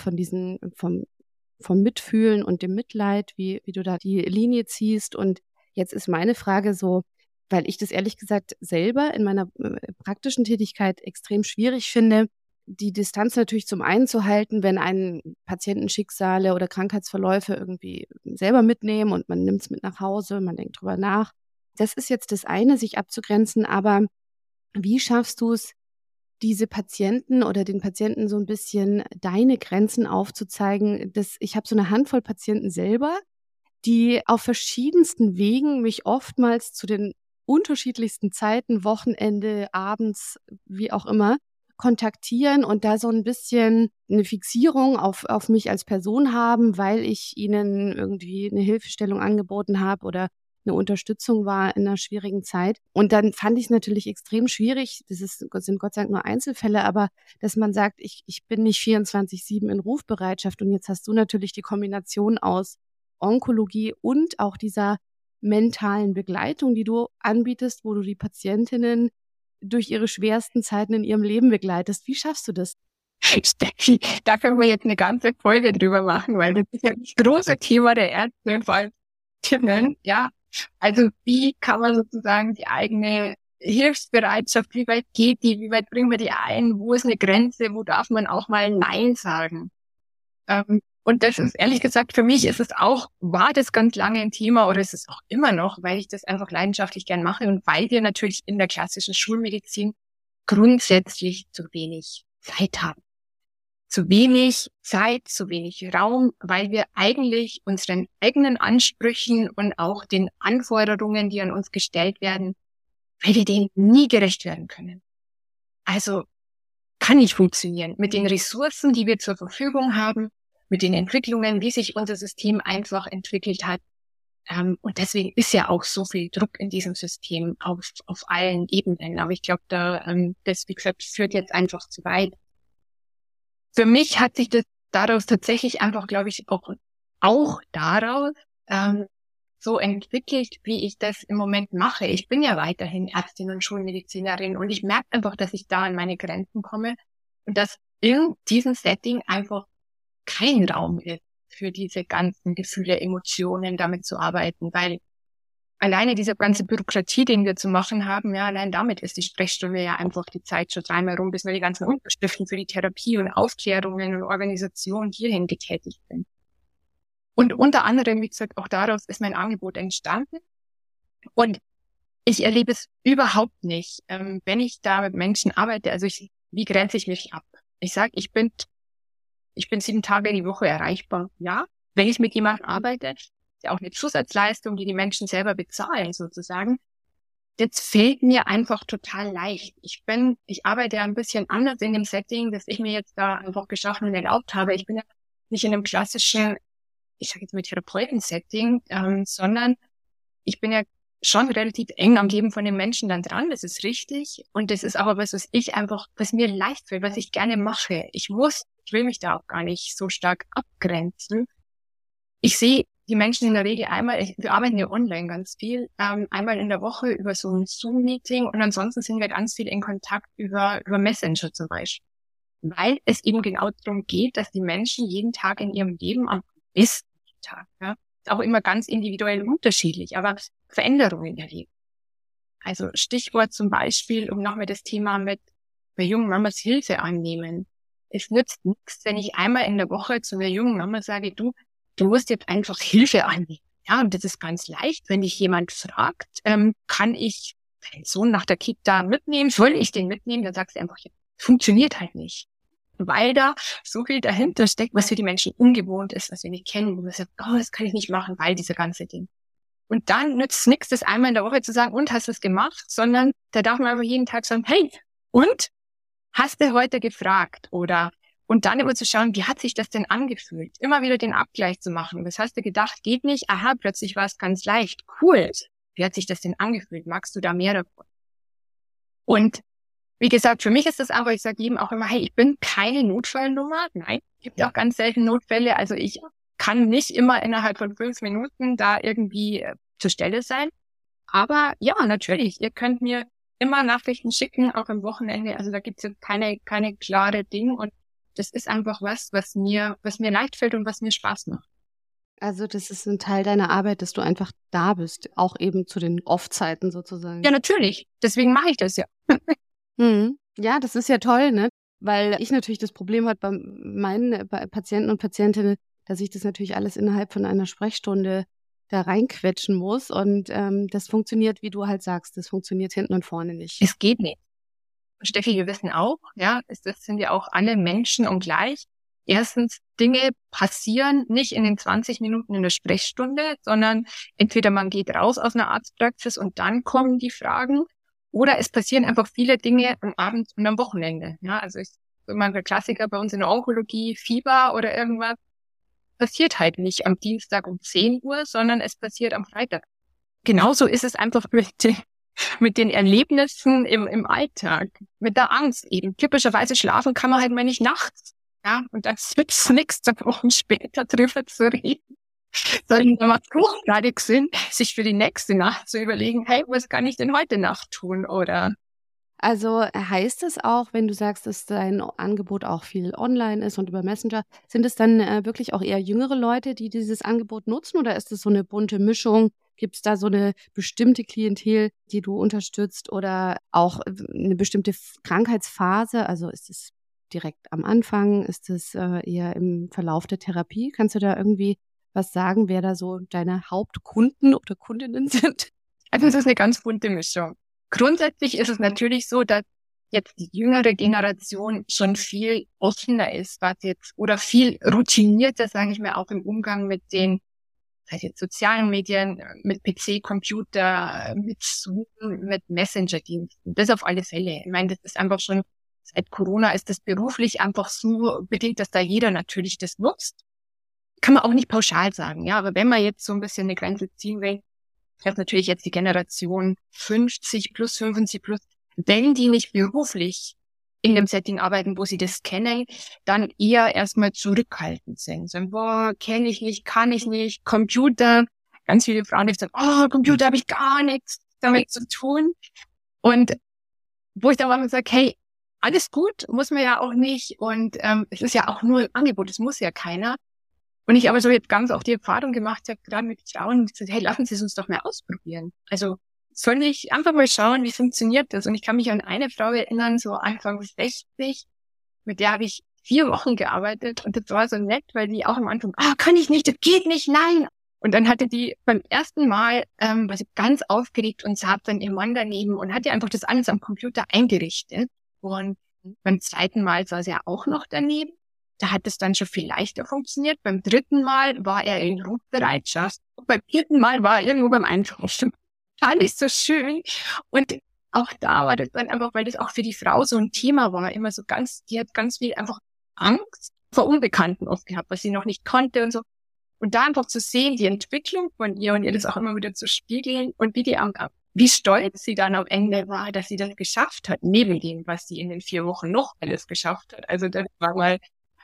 vom Mitfühlen und dem Mitleid, wie du da die Linie ziehst. Und jetzt ist meine Frage so, weil ich das ehrlich gesagt selber in meiner praktischen Tätigkeit extrem schwierig finde, die Distanz natürlich zum einen zu halten, wenn einen Patientenschicksale oder Krankheitsverläufe irgendwie selber mitnehmen und man nimmt es mit nach Hause, man denkt drüber nach. Das ist jetzt das eine, sich abzugrenzen, aber wie schaffst du es, diese Patienten oder den Patienten so ein bisschen deine Grenzen aufzuzeigen? Ich habe so eine Handvoll Patienten selber, die auf verschiedensten Wegen mich oftmals zu den unterschiedlichsten Zeiten, Wochenende, abends, wie auch immer, kontaktieren und da so ein bisschen eine Fixierung auf mich als Person haben, weil ich ihnen irgendwie eine Hilfestellung angeboten habe oder eine Unterstützung war in einer schwierigen Zeit. Und dann fand ich es natürlich extrem schwierig, sind Gott sei Dank nur Einzelfälle, aber dass man sagt, ich bin nicht 24/7 in Rufbereitschaft und jetzt hast du natürlich die Kombination aus Onkologie und auch dieser mentalen Begleitung, die du anbietest, wo du die Patientinnen durch ihre schwersten Zeiten in ihrem Leben begleitest. Wie schaffst du das? Steffi, da können wir jetzt eine ganze Folge drüber machen, weil das ist ja das große Thema der Ärzte, vor allem Tinnen, ja. Also wie kann man sozusagen die eigene Hilfsbereitschaft, wie weit geht die, wie weit bringen wir die ein, wo ist eine Grenze, wo darf man auch mal Nein sagen? Und das ist, ehrlich gesagt, für mich war das ganz lange ein Thema oder ist es auch immer noch, weil ich das einfach leidenschaftlich gern mache und weil wir natürlich in der klassischen Schulmedizin grundsätzlich zu wenig Zeit haben. Zu wenig Zeit, zu wenig Raum, weil wir eigentlich unseren eigenen Ansprüchen und auch den Anforderungen, die an uns gestellt werden, weil wir denen nie gerecht werden können. Also kann nicht funktionieren. Mit den Ressourcen, die wir zur Verfügung haben, mit den Entwicklungen, wie sich unser System einfach entwickelt hat. Und deswegen ist ja auch so viel Druck in diesem System auf allen Ebenen. Aber ich glaube, das, wie gesagt, führt jetzt einfach zu weit. Für mich hat sich das daraus tatsächlich einfach, glaube ich, auch daraus so entwickelt, wie ich das im Moment mache. Ich bin ja weiterhin Ärztin und Schulmedizinerin und ich merke einfach, dass ich da an meine Grenzen komme und dass in diesem Setting einfach kein Raum ist für diese ganzen Gefühle, Emotionen, damit zu arbeiten, weil alleine diese ganze Bürokratie, den wir zu machen haben, ja, allein damit ist die Sprechstunde ja einfach die Zeit schon dreimal rum, bis wir die ganzen Unterschriften für die Therapie und Aufklärungen und Organisation hierhin getätigt sind. Und unter anderem, wie gesagt, auch daraus ist mein Angebot entstanden. Und ich erlebe es überhaupt nicht, wenn ich da mit Menschen arbeite. Also wie grenze ich mich ab? Ich sage, ich bin 7 Tage die Woche erreichbar. Ja, wenn ich mit jemandem arbeite, ist ja auch eine Zusatzleistung, die die Menschen selber bezahlen sozusagen. Das fällt mir einfach total leicht. Ich arbeite ja ein bisschen anders in dem Setting, das ich mir jetzt da einfach geschaffen und erlaubt habe. Ich bin ja nicht in einem klassischen, ich sage jetzt mal Therapeuten-Setting, sondern ich bin ja schon relativ eng am Leben von den Menschen dann dran, das ist richtig. Und das ist aber was was mir leicht fällt, was ich gerne mache. Ich will mich da auch gar nicht so stark abgrenzen. Ich sehe die Menschen in der Regel wir arbeiten ja online ganz viel, einmal in der Woche über so ein Zoom-Meeting und ansonsten sind wir ganz viel in Kontakt über Messenger zum Beispiel. Weil es eben genau darum geht, dass die Menschen jeden Tag in ihrem Leben am besten Tag, ja, ist auch immer ganz individuell unterschiedlich, aber Veränderungen erleben. Also Stichwort zum Beispiel, um nochmal das Thema bei jungen Mamas Hilfe annehmen. Es nützt nichts, wenn ich einmal in der Woche zu einer jungen Mama sage, du musst jetzt einfach Hilfe annehmen. Ja, und das ist ganz leicht, wenn dich jemand fragt, kann ich deinen Sohn nach der Kita mitnehmen? Soll ich den mitnehmen? Dann sagst du einfach, ja, funktioniert halt nicht. Weil da so viel dahinter steckt, was für die Menschen ungewohnt ist, was wir nicht kennen, wo man sagt, oh, das kann ich nicht machen, weil diese ganze Ding. Und dann nützt es nichts, das einmal in der Woche zu sagen, und hast du es gemacht, sondern da darf man einfach jeden Tag sagen, hey, und? Hast du heute gefragt? Und dann immer zu schauen, wie hat sich das denn angefühlt? Immer wieder den Abgleich zu machen. Was hast du gedacht? Geht nicht? Aha, plötzlich war es ganz leicht. Cool. Wie hat sich das denn angefühlt? Magst du da mehr davon? Und wie gesagt, für mich ist das aber, ich sage jedem auch immer, hey, ich bin keine Notfallnummer. Nein, gibt auch ganz selten Notfälle. Also ich kann nicht immer innerhalb von 5 Minuten da irgendwie zur Stelle sein. Aber ja, natürlich, ihr könnt mir immer Nachrichten schicken, auch am Wochenende. Also da gibt's jetzt keine klare Dinge. Und das ist einfach was mir leicht fällt und was mir Spaß macht. Also das ist ein Teil deiner Arbeit, dass du einfach da bist, auch eben zu den Off-Zeiten sozusagen. Ja, natürlich. Deswegen mache ich das ja. Ja, das ist ja toll, ne? Weil ich natürlich das Problem habe bei meinen Patienten und Patientinnen, dass ich das natürlich alles innerhalb von einer Sprechstunde da reinquetschen muss. Und das funktioniert, wie du halt sagst, das funktioniert hinten und vorne nicht. Es geht nicht. Steffi, wir wissen auch, ja, das sind ja auch alle Menschen und gleich. Erstens, Dinge passieren nicht in den 20 Minuten in der Sprechstunde, sondern entweder man geht raus aus einer Arztpraxis und dann kommen die Fragen, oder es passieren einfach viele Dinge am Abend und am Wochenende. Ja, also ich immer der Klassiker bei uns in der Onkologie, Fieber oder irgendwas, passiert halt nicht am Dienstag um 10 Uhr, sondern es passiert am Freitag. Genauso ist es einfach mit den Erlebnissen im Alltag, mit der Angst eben. Typischerweise schlafen kann man halt mal nicht nachts. Ja, und dann nützt nichts, 2 Wochen später drüber zu reden. Sondern da macht es hochgradig Sinn, sich für die nächste Nacht zu überlegen, hey, was kann ich denn heute Nacht tun? Oder Also heißt es auch, wenn du sagst, dass dein Angebot auch viel online ist und über Messenger, sind es dann wirklich auch eher jüngere Leute, die dieses Angebot nutzen, oder ist es so eine bunte Mischung? Gibt es da so eine bestimmte Klientel, die du unterstützt, oder auch eine bestimmte Krankheitsphase? Also ist es direkt am Anfang? Ist es eher im Verlauf der Therapie? Kannst du da irgendwie was sagen, wer da so deine Hauptkunden oder Kundinnen sind? also es ist eine ganz bunte Mischung. Grundsätzlich ist es natürlich so, dass jetzt die jüngere Generation schon viel offener ist, was jetzt, oder viel routinierter, sage ich mal, auch im Umgang mit den, sei es jetzt sozialen Medien, mit PC, Computer, mit Zoom, mit Messenger-Diensten. Das auf alle Fälle. Ich meine, das ist einfach schon, seit Corona ist das beruflich einfach so bedingt, dass da jeder natürlich das nutzt. Kann man auch nicht pauschal sagen, ja, aber wenn man jetzt so ein bisschen eine Grenze ziehen will, ich habe natürlich jetzt die Generation 50 plus, 75 plus, wenn die nicht beruflich in dem Setting arbeiten, wo sie das kennen, dann eher erstmal zurückhaltend sind. So, boah, kenne ich nicht, kann ich nicht, Computer. Ganz viele Frauen, die sagen, oh, Computer habe ich gar nichts damit zu tun. Und wo ich dann mal sage, hey, alles gut, muss man ja auch nicht. Und es ist ja auch nur ein Angebot, es muss ja keiner. Und ich aber so jetzt ganz auch die Erfahrung gemacht habe, gerade mit Frauen, und gesagt, hey, lassen Sie es uns doch mal ausprobieren. Also soll ich einfach mal schauen, wie funktioniert das? Und ich kann mich an eine Frau erinnern, so Anfang 60, mit der habe ich 4 Wochen gearbeitet, und das war so nett, weil die auch am Anfang, kann ich nicht, das geht nicht, nein. Und dann hatte die beim ersten Mal, war sie ganz aufgeregt und saß dann ihr Mann daneben und hatte einfach das alles am Computer eingerichtet. Und beim zweiten Mal saß er auch noch daneben. Da hat es dann schon viel leichter funktioniert. Beim 3. Mal war er in Rufbereitschaft. Und beim 4. Mal war er irgendwo beim Einkaufen. Fand ich so schön. Und auch da war das dann einfach, weil das auch für die Frau so ein Thema war, immer so die hat ganz viel einfach Angst vor Unbekannten oft gehabt, was sie noch nicht konnte und so. Und da einfach zu sehen, die Entwicklung von ihr und ihr das auch immer wieder zu spiegeln und wie stolz sie dann am Ende war, dass sie das geschafft hat, neben dem, was sie in den 4 Wochen noch alles geschafft hat. Also das war mal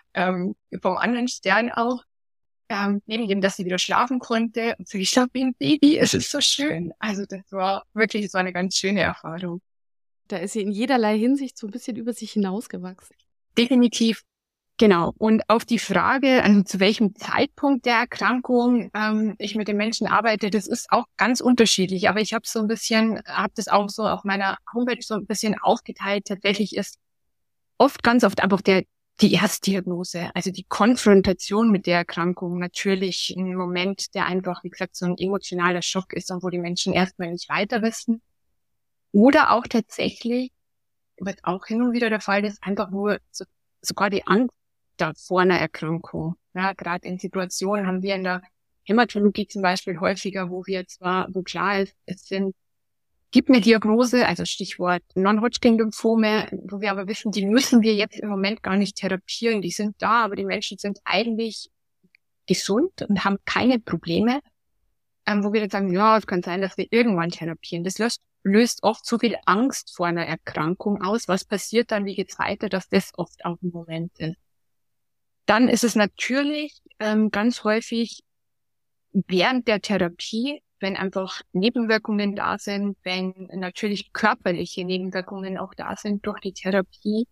vom anderen Stern auch, neben dem, dass sie wieder schlafen konnte und so, ich schlafe wie ein Baby, es ist so schön. Also das war eine ganz schöne Erfahrung. Da ist sie in jederlei Hinsicht so ein bisschen über sich hinausgewachsen. Definitiv, genau. Und auf die Frage, also zu welchem Zeitpunkt der Erkrankung ich mit den Menschen arbeite, das ist auch ganz unterschiedlich. Aber ich habe das auch so auf meiner Homepage so ein bisschen aufgeteilt. Tatsächlich ist ganz oft einfach die Erstdiagnose, also die Konfrontation mit der Erkrankung, natürlich ein Moment, der einfach, wie gesagt, so ein emotionaler Schock ist und wo die Menschen erstmal nicht weiter wissen. Oder auch tatsächlich, was auch hin und wieder der Fall ist, einfach nur sogar die Angst da vor einer Erkrankung. Ja, gerade in Situationen haben wir in der Hämatologie zum Beispiel häufiger, wo klar ist, gib mir Diagnose, also Stichwort Non-Hodgkin-Lymphome, wo wir aber wissen, die müssen wir jetzt im Moment gar nicht therapieren. Die sind da, aber die Menschen sind eigentlich gesund und haben keine Probleme. Wo wir dann sagen, ja, es kann sein, dass wir irgendwann therapieren. Das löst oft so viel Angst vor einer Erkrankung aus. Was passiert dann, wie geht's weiter, dass das oft auch ein Moment ist. Dann ist es natürlich ganz häufig während der Therapie, wenn einfach Nebenwirkungen da sind, wenn natürlich körperliche Nebenwirkungen auch da sind durch die Therapie,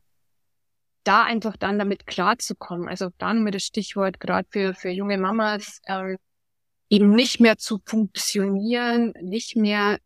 da einfach dann damit klarzukommen. Also dann mit das Stichwort gerade für junge Mamas, eben nicht mehr zu funktionieren, nicht mehr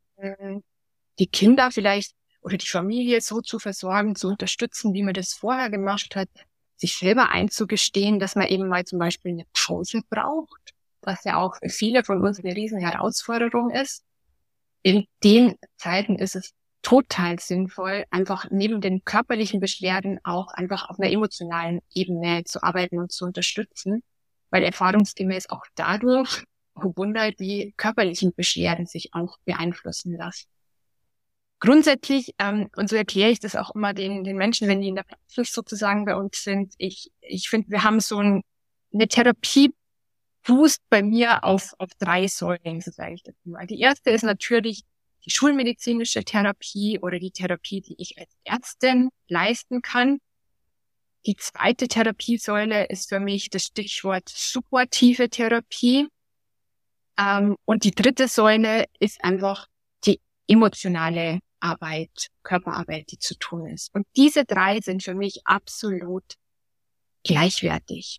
die Kinder vielleicht oder die Familie so zu versorgen, zu unterstützen, wie man das vorher gemacht hat, sich selber einzugestehen, dass man eben mal zum Beispiel eine Pause braucht, was ja auch für viele von uns eine riesen Herausforderung ist. In den Zeiten ist es total sinnvoll, einfach neben den körperlichen Beschwerden auch einfach auf einer emotionalen Ebene zu arbeiten und zu unterstützen, weil erfahrungsgemäß auch dadurch, oh Wunder, die körperlichen Beschwerden sich auch beeinflussen lassen. Grundsätzlich, und so erkläre ich das auch immer den Menschen, wenn die in der Praxis sozusagen bei uns sind, ich finde, wir haben so eine Therapie fußt bei mir auf 3 Säulen, so sage ich das mal. Die erste ist natürlich die schulmedizinische Therapie oder die Therapie, die ich als Ärztin leisten kann. Die zweite Therapiesäule ist für mich das Stichwort supportive Therapie. Und die dritte Säule ist einfach die emotionale Arbeit, Körperarbeit, die zu tun ist. Und diese 3 sind für mich absolut gleichwertig.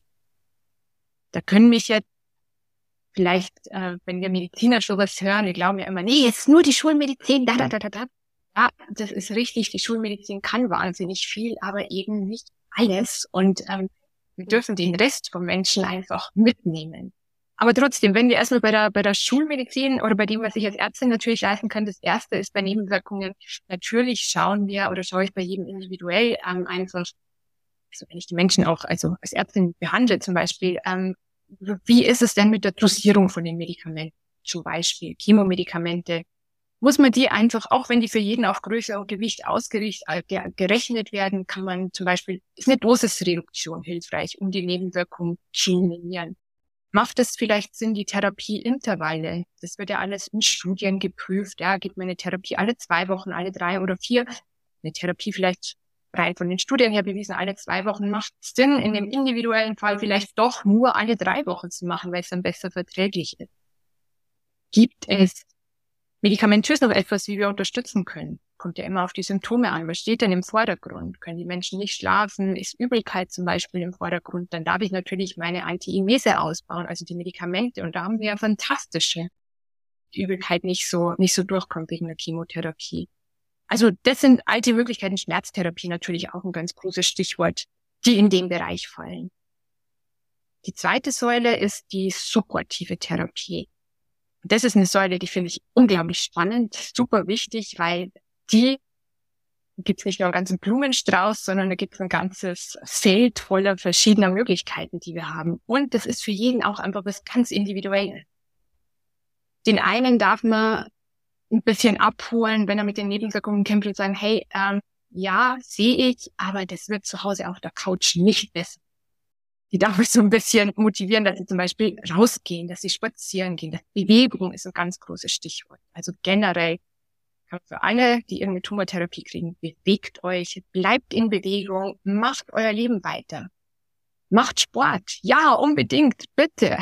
Da können mich jetzt vielleicht, wenn wir Mediziner sowas hören, wir glauben ja immer, nee, jetzt nur die Schulmedizin, da. Ja, das ist richtig, die Schulmedizin kann wahnsinnig viel, aber eben nicht alles. Und wir dürfen den Rest vom Menschen einfach mitnehmen. Aber trotzdem, wenn wir erstmal bei der Schulmedizin oder bei dem, was ich als Ärztin natürlich leisten kann, das erste ist bei Nebenwirkungen, natürlich schaue ich bei jedem individuell einfach, also wenn ich die Menschen auch also als Ärztin behandle zum Beispiel, wie ist es denn mit der Dosierung von den Medikamenten? Zum Beispiel Chemomedikamente. Muss man die einfach, auch wenn die für jeden auf Größe und Gewicht gerechnet werden, kann man zum Beispiel, ist eine Dosisreduktion hilfreich, um die Nebenwirkungen zu minimieren. Macht es vielleicht Sinn, die Therapieintervalle? Das wird ja alles in Studien geprüft. Ja, gibt man eine Therapie alle 2 Wochen, alle 3 oder 4? Eine Therapie vielleicht rein von den Studien her bewiesen, alle 2 Wochen macht es Sinn, in dem individuellen Fall vielleicht doch nur alle 3 Wochen zu machen, weil es dann besser verträglich ist. Gibt es medikamentös noch etwas, wie wir unterstützen können? Kommt ja immer auf die Symptome an. Was steht denn im Vordergrund? Können die Menschen nicht schlafen? Ist Übelkeit zum Beispiel im Vordergrund? Dann darf ich natürlich meine Antiemese ausbauen, also die Medikamente. Und da haben wir ja fantastische, die Übelkeit nicht so durchkommt wegen der Chemotherapie. Also das sind alte Möglichkeiten, Schmerztherapie natürlich auch ein ganz großes Stichwort, die in den Bereich fallen. Die zweite Säule ist die supportive Therapie. Das ist eine Säule, die finde ich unglaublich spannend, super wichtig, weil die gibt's nicht nur einen ganzen Blumenstrauß, sondern da gibt's ein ganzes Feld voller verschiedener Möglichkeiten, die wir haben. Und das ist für jeden auch einfach was ganz Individuelles. Den einen darf man ein bisschen abholen, wenn er mit den Nebenwirkungen kämpft und sagen, hey, ja, sehe ich, aber das wird zu Hause auf der Couch nicht besser. Die darf ich so ein bisschen motivieren, dass sie zum Beispiel rausgehen, dass sie spazieren gehen. Bewegung ist ein ganz großes Stichwort. Also generell für alle, die irgendeine Tumortherapie kriegen, bewegt euch, bleibt in Bewegung, macht euer Leben weiter. Macht Sport. Ja, unbedingt, bitte.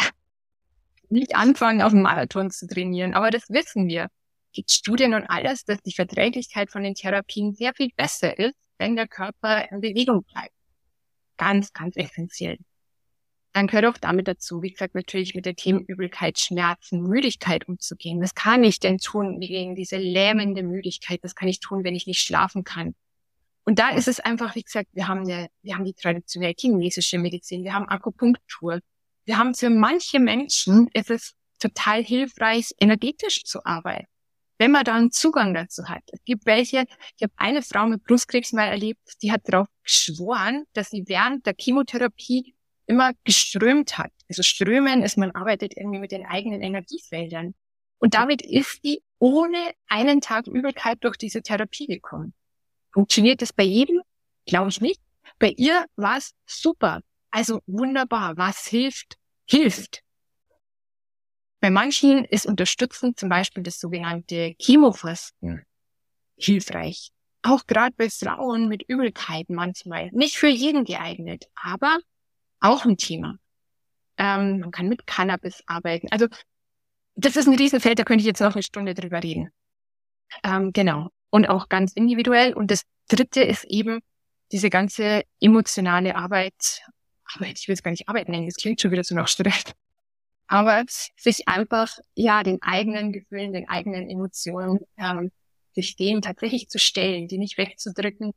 Nicht anfangen, auf dem Marathon zu trainieren, aber das wissen wir. Gibt Studien und alles, dass die Verträglichkeit von den Therapien sehr viel besser ist, wenn der Körper in Bewegung bleibt. Ganz, ganz essentiell. Dann gehört auch damit dazu, wie gesagt, natürlich mit den Themen Übelkeit, Schmerzen, Müdigkeit umzugehen. Was kann ich denn tun gegen diese lähmende Müdigkeit? Was kann ich tun, wenn ich nicht schlafen kann? Und da ist es einfach, wie gesagt, wir haben die traditionelle chinesische Medizin, wir haben Akupunktur. Wir haben für manche Menschen, ist es total hilfreich, energetisch zu arbeiten, wenn man da einen Zugang dazu hat. Es gibt welche, ich habe eine Frau mit Brustkrebs mal erlebt, die hat darauf geschworen, dass sie während der Chemotherapie immer geströmt hat. Also strömen ist, man arbeitet irgendwie mit den eigenen Energiefeldern. Und damit ist die ohne einen Tag Übelkeit durch diese Therapie gekommen. Funktioniert das bei jedem? Glaube ich nicht. Bei ihr war es super. Also wunderbar. Was hilft? Hilft. Bei manchen ist unterstützend zum Beispiel das sogenannte Chemofasten hilfreich. Auch gerade bei Frauen mit Übelkeit manchmal. Nicht für jeden geeignet, aber auch ein Thema. Man kann mit Cannabis arbeiten. Also das ist ein Riesenfeld, da könnte ich jetzt noch eine Stunde drüber reden. Genau. Und auch ganz individuell. Und das dritte ist eben diese ganze emotionale Arbeit. Aber ich will es gar nicht Arbeit nennen, das klingt schon wieder so nach Stress. aber sich einfach, ja, den eigenen Gefühlen, den eigenen Emotionen, sich dem tatsächlich zu stellen, die nicht wegzudrücken,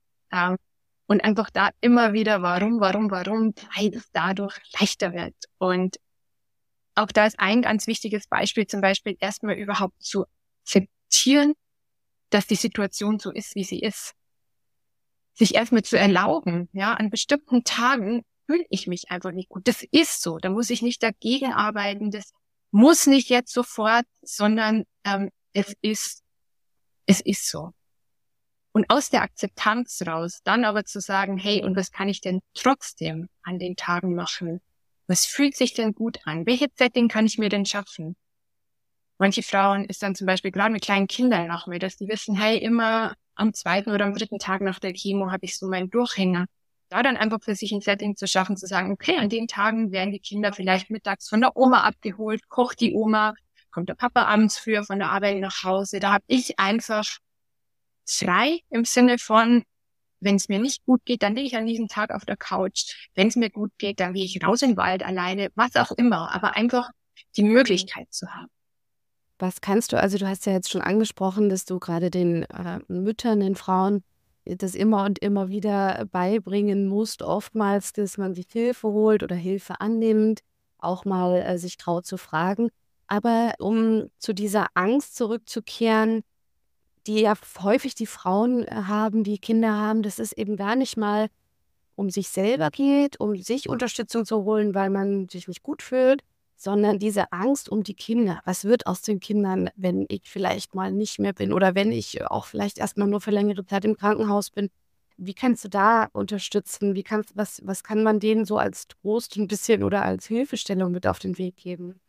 und einfach da immer wieder, warum, weil es dadurch leichter wird. Und auch da ist ein ganz wichtiges Beispiel, zum Beispiel erstmal überhaupt zu akzeptieren, dass die Situation so ist, wie sie ist. Sich erstmal zu erlauben, ja, an bestimmten Tagen fühle ich mich einfach nicht gut. Das ist so. Da muss ich nicht dagegen arbeiten. Das muss nicht jetzt sofort, sondern es ist so. Und aus der Akzeptanz raus, dann aber zu sagen, hey, und was kann ich denn trotzdem an den Tagen machen? Was fühlt sich denn gut an? Welches Setting kann ich mir denn schaffen? Manche Frauen ist dann zum Beispiel gerade mit kleinen Kindern noch mehr, dass die wissen, hey, immer am 2. oder am 3. Tag nach der Chemo habe ich so meinen Durchhänger. Da dann einfach für sich ein Setting zu schaffen, zu sagen, okay, an den Tagen werden die Kinder vielleicht mittags von der Oma abgeholt, kocht die Oma, kommt der Papa abends früher von der Arbeit nach Hause. Da habe ich einfach frei im Sinne von, wenn es mir nicht gut geht, dann liege ich an diesem Tag auf der Couch. Wenn es mir gut geht, dann gehe ich raus in den Wald alleine, was auch immer. Aber einfach die Möglichkeit zu haben. Was kannst du, also du hast ja jetzt schon angesprochen, dass du gerade den Müttern, den Frauen das immer und immer wieder beibringen musst, oftmals, dass man sich Hilfe holt oder Hilfe annimmt, auch mal sich traut zu fragen. Aber um zu dieser Angst zurückzukehren, die ja häufig die Frauen haben, die Kinder haben, dass es eben gar nicht mal um sich selber geht, um sich Unterstützung zu holen, weil man sich nicht gut fühlt, sondern diese Angst um die Kinder. Was wird aus den Kindern, wenn ich vielleicht mal nicht mehr bin oder wenn ich auch vielleicht erstmal nur für längere Zeit im Krankenhaus bin? Wie kannst du da unterstützen? Was kann man denen so als Trost ein bisschen oder als Hilfestellung mit auf den Weg geben?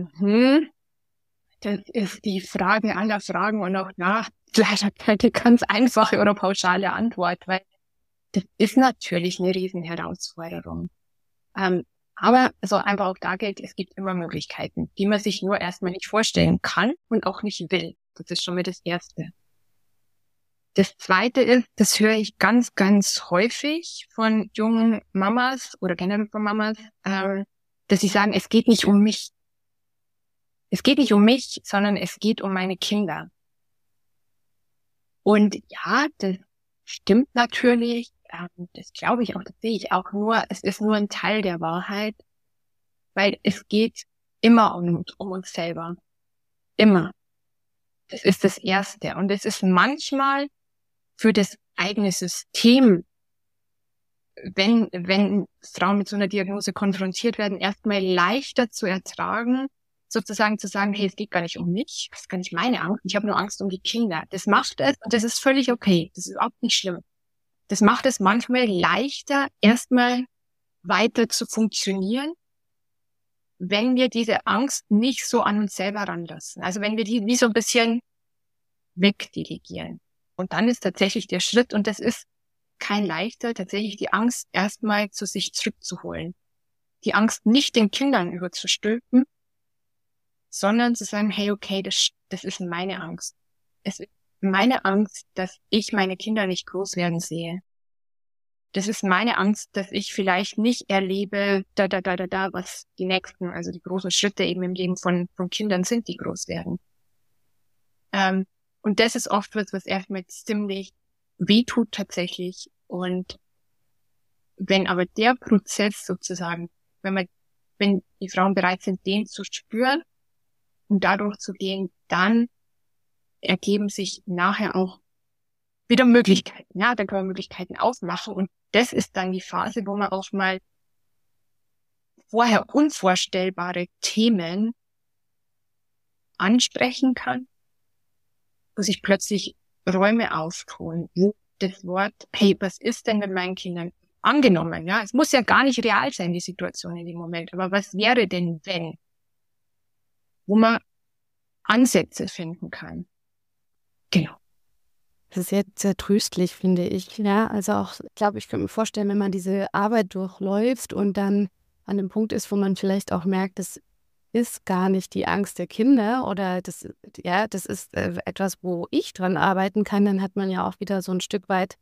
Das ist die Frage aller Fragen und auch da leider keine ganz einfache oder pauschale Antwort, weil das ist natürlich eine Riesenherausforderung. Aber so einfach auch da gilt, es gibt immer Möglichkeiten, die man sich nur erstmal nicht vorstellen kann und auch nicht will. Das ist schon mal das Erste. Das Zweite ist, das höre ich ganz, ganz häufig von jungen Mamas oder generell von Mamas, dass sie sagen, es geht nicht um mich. Es geht nicht um mich, sondern es geht um meine Kinder. Und ja, das stimmt natürlich. Das glaube ich auch, das sehe ich auch nur. Es ist nur ein Teil der Wahrheit, weil es geht immer um uns selber. Immer. Das ist das Erste. Und es ist manchmal für das eigene System, wenn Frauen mit so einer Diagnose konfrontiert werden, erstmal leichter zu ertragen, sozusagen zu sagen, hey, es geht gar nicht um mich, das ist gar nicht meine Angst, ich habe nur Angst um die Kinder. Das macht es und das ist völlig okay, das ist überhaupt nicht schlimm. Das macht es manchmal leichter, erstmal weiter zu funktionieren, wenn wir diese Angst nicht so an uns selber ranlassen. Also wenn wir die wie so ein bisschen wegdelegieren. Und dann ist tatsächlich der Schritt, und das ist kein leichter, tatsächlich die Angst erstmal zu sich zurückzuholen. Die Angst nicht den Kindern überzustülpen, sondern zu sagen, hey, okay, das ist meine Angst. Es ist meine Angst, dass ich meine Kinder nicht groß werden sehe. Das ist meine Angst, dass ich vielleicht nicht erlebe, was die nächsten, also die großen Schritte eben im Leben von Kindern sind, die groß werden. Und das ist oft was erstmal ziemlich wehtut tatsächlich. Und wenn aber der Prozess sozusagen, wenn die Frauen bereit sind, den zu spüren und dadurch zu gehen, dann ergeben sich nachher auch wieder Möglichkeiten. Ja, dann kann man Möglichkeiten aufmachen. Und das ist dann die Phase, wo man auch mal vorher unvorstellbare Themen ansprechen kann, wo sich plötzlich Räume auftun, wo das Wort, hey, was ist denn mit meinen Kindern? Angenommen, ja, es muss ja gar nicht real sein, die Situation in dem Moment, aber was wäre denn, wenn? Wo man Ansätze finden kann. Genau. Das ist jetzt sehr tröstlich, finde ich. Ja, also auch, ich glaube, ich könnte mir vorstellen, wenn man diese Arbeit durchläuft und dann an dem Punkt ist, wo man vielleicht auch merkt, das ist gar nicht die Angst der Kinder oder das ist etwas, wo ich dran arbeiten kann, dann hat man ja auch wieder so ein Stück weit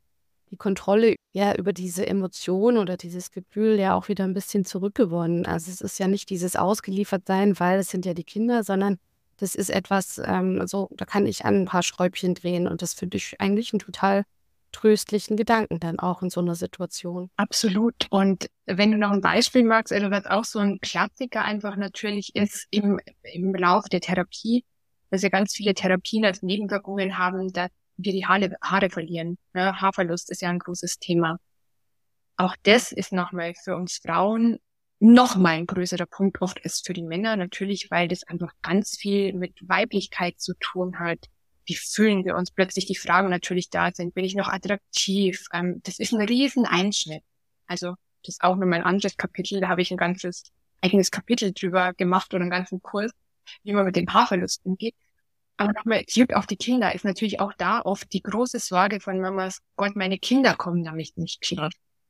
die Kontrolle ja über diese Emotion oder dieses Gefühl ja auch wieder ein bisschen zurückgewonnen. Also es ist ja nicht dieses Ausgeliefertsein, weil es sind ja die Kinder, sondern das ist etwas, so, da kann ich an ein paar Schräubchen drehen und das finde ich eigentlich einen total tröstlichen Gedanken dann auch in so einer Situation. Absolut. Und wenn du noch ein Beispiel magst, also was auch so ein Klassiker einfach natürlich ist im Lauf der Therapie, dass ja ganz viele Therapien als Nebenwirkungen haben, dass wir die Haare verlieren. Ja, Haarverlust ist ja ein großes Thema. Auch das ist nochmal für uns Frauen nochmal ein größerer Punkt oft ist für die Männer. Natürlich, weil das einfach ganz viel mit Weiblichkeit zu tun hat. Wie fühlen wir uns plötzlich? Die Fragen natürlich da sind. Bin ich noch attraktiv? Das ist ein riesen Einschnitt. Also das ist auch nochmal ein anderes Kapitel. Da habe ich ein ganzes eigenes Kapitel drüber gemacht oder einen ganzen Kurs, wie man mit dem Haarverlust umgeht. Aber nochmal Glück auf die Kinder ist natürlich auch da oft die große Sorge von Mamas, Gott, meine Kinder kommen damit nicht klar.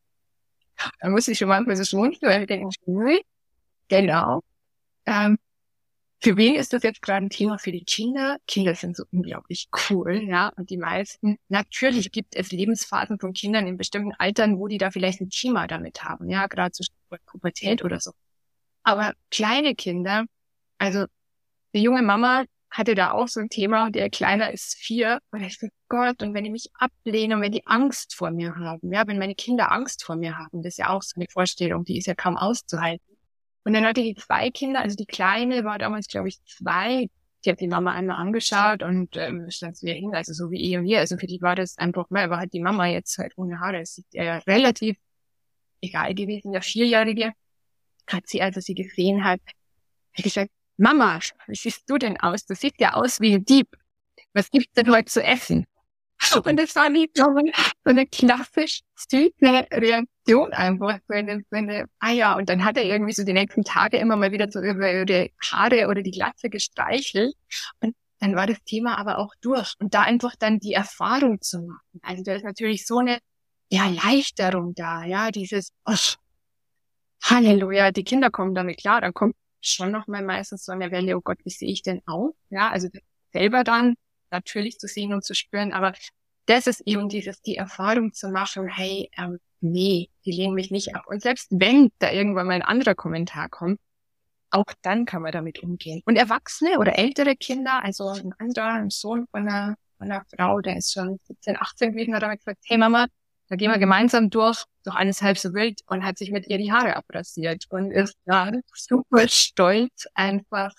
Da muss ich schon manchmal so schmunzeln, weil ich denke, genau. Ähm, für wen ist das jetzt gerade ein Thema? Für die Kinder? Kinder sind so unglaublich cool, ja. Und die meisten, natürlich gibt es Lebensphasen von Kindern in bestimmten Altern, wo die da vielleicht ein Thema damit haben, ja, gerade zur Pubertät oder so. Aber kleine Kinder, also die junge Mama hatte da auch so ein Thema, der kleiner ist 4. Und ich so, Gott, und wenn die mich ablehnen und wenn die Angst vor mir haben, ja, wenn meine Kinder Angst vor mir haben, das ist ja auch so eine Vorstellung, die ist ja kaum auszuhalten. Und dann hatte ich 2 Kinder, also die Kleine war damals, glaube ich, 2. Die hat die Mama einmal angeschaut und stand zu ihr hin, also so wie und je. Also für die war das einfach mehr, war halt die Mama jetzt halt ohne Haare. Es ist ja relativ egal gewesen. Der 4-Jährige hat sie, als er sie gesehen hat, gesagt, Mama, wie siehst du denn aus? Du siehst ja aus wie ein Dieb. Was gibt's denn heute zu essen? Und das war nicht so eine klassisch süße Reaktion einfach. Ja, und dann hat er irgendwie so die nächsten Tage immer mal wieder so über die Haare oder die Glatze gestreichelt. Und dann war das Thema aber auch durch. Und da einfach dann die Erfahrung zu machen. Also da ist natürlich so eine Erleichterung da, ja, dieses, oh, Halleluja, die Kinder kommen damit klar, dann kommt schon noch mal meistens so eine Welle, oh Gott, wie sehe ich denn aus? Ja, also selber dann natürlich zu sehen und zu spüren, aber das ist eben die Erfahrung zu machen, hey, nee, die lehnen mich nicht ab. Und selbst wenn da irgendwann mal ein anderer Kommentar kommt, auch dann kann man damit umgehen. Und Erwachsene oder ältere Kinder, also ein Sohn von einer Frau, der ist schon 17, 18 gewesen, hat damit gesagt, hey Mama, da gehen wir gemeinsam durch alles halb so wild und hat sich mit ihr die Haare abrasiert und ist da super stolz einfach.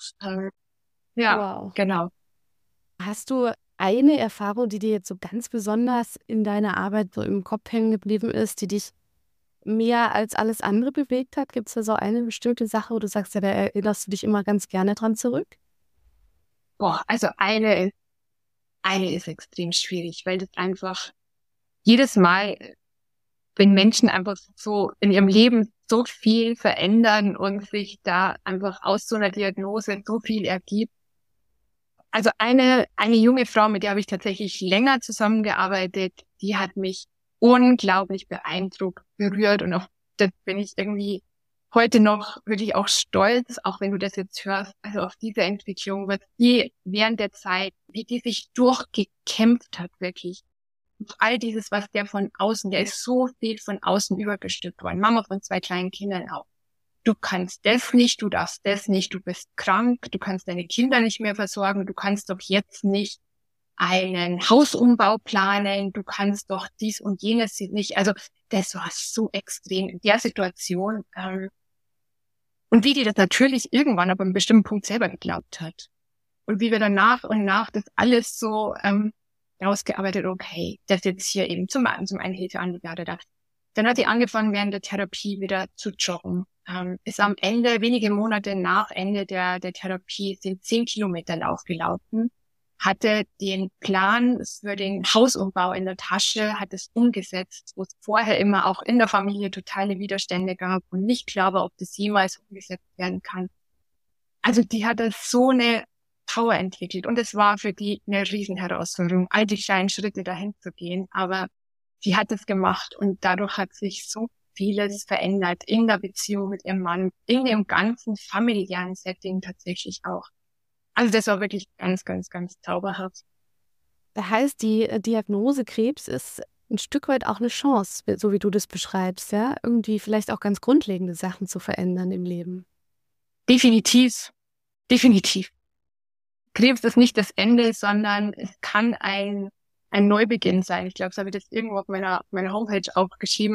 Ja, Wow. genau. Hast du eine Erfahrung, die dir jetzt so ganz besonders in deiner Arbeit so im Kopf hängen geblieben ist, die dich mehr als alles andere bewegt hat? Gibt es da so eine bestimmte Sache, wo du sagst, ja, da erinnerst du dich immer ganz gerne dran zurück? Boah, also eine ist extrem schwierig, weil das einfach jedes Mal, wenn Menschen einfach so in ihrem Leben so viel verändern und sich da einfach aus so einer Diagnose so viel ergibt. Also eine junge Frau, mit der habe ich tatsächlich länger zusammengearbeitet, die hat mich unglaublich beeindruckt, berührt und auf das bin ich irgendwie heute noch wirklich auch stolz, auch wenn du das jetzt hörst, also auf diese Entwicklung, was die während der Zeit, wie die sich durchgekämpft hat, wirklich. All dieses, was der ist so viel von außen übergestülpt worden. Mama von 2 kleinen Kindern auch. Du kannst das nicht, du darfst das nicht, du bist krank, du kannst deine Kinder nicht mehr versorgen, du kannst doch jetzt nicht einen Hausumbau planen, du kannst doch dies und jenes nicht. Also das war so extrem in der Situation. Und wie die das natürlich irgendwann ab einem bestimmten Punkt selber geglaubt hat. Und wie wir dann nach und nach das alles so rausgearbeitet, okay, das jetzt hier eben zum einen Hilfe an da. Dann hat sie angefangen, während der Therapie wieder zu joggen. Ist am Ende, wenige Monate nach Ende der Therapie, sind 10 Kilometer Lauf gelaufen, hatte den Plan für den Hausumbau in der Tasche, hat es umgesetzt, wo es vorher immer auch in der Familie totale Widerstände gab und nicht klar war, ob das jemals umgesetzt werden kann. Also die hat da so eine Power entwickelt und es war für die eine Riesenherausforderung, all die kleinen Schritte dahin zu gehen, aber sie hat es gemacht und dadurch hat sich so vieles verändert in der Beziehung mit ihrem Mann, in dem ganzen familiären Setting tatsächlich auch. Also das war wirklich ganz, ganz, ganz zauberhaft. Das heißt, die Diagnose Krebs ist ein Stück weit auch eine Chance, so wie du das beschreibst, ja? Irgendwie vielleicht auch ganz grundlegende Sachen zu verändern im Leben. Definitiv, definitiv. Krebs ist nicht das Ende, sondern es kann ein Neubeginn sein. Ich glaube, so habe ich das irgendwo auf meiner Homepage auch geschrieben.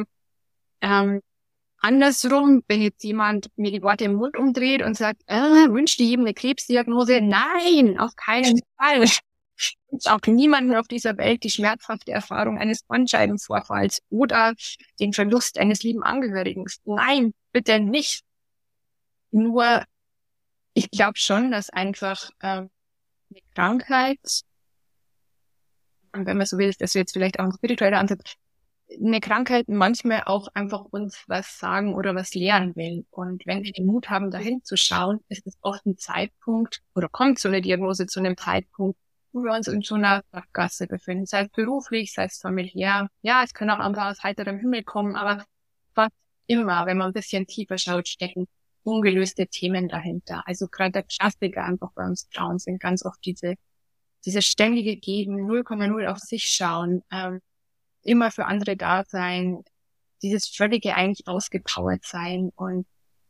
Andersrum, wenn jetzt jemand mir die Worte im Mund umdreht und sagt, wünscht dir jedem eine Krebsdiagnose? Nein, auf keinen Fall. Es gibt auch niemanden auf dieser Welt die schmerzhafte Erfahrung eines Bandscheibenvorfalls oder den Verlust eines lieben Angehörigen. Nein, bitte nicht. Nur, ich glaube schon, dass einfach eine Krankheit, und wenn man so will, dass wir jetzt vielleicht auch ein spiritueller Ansatz, eine Krankheit manchmal auch einfach uns was sagen oder was lehren will. Und wenn wir den Mut haben, dahin zu schauen, ist es oft ein Zeitpunkt oder kommt so eine Diagnose zu einem Zeitpunkt, wo wir uns in so einer Sackgasse befinden, sei es beruflich, sei es familiär. Ja, es können auch einfach aus heiterem Himmel kommen, aber was immer, wenn man ein bisschen tiefer schaut, stecken ungelöste Themen dahinter. Also gerade der Klassiker einfach bei uns Frauen sind ganz oft diese ständige Geben, 0,0 auf sich schauen, immer für andere da sein, dieses völlige eigentlich ausgepowert sein. Und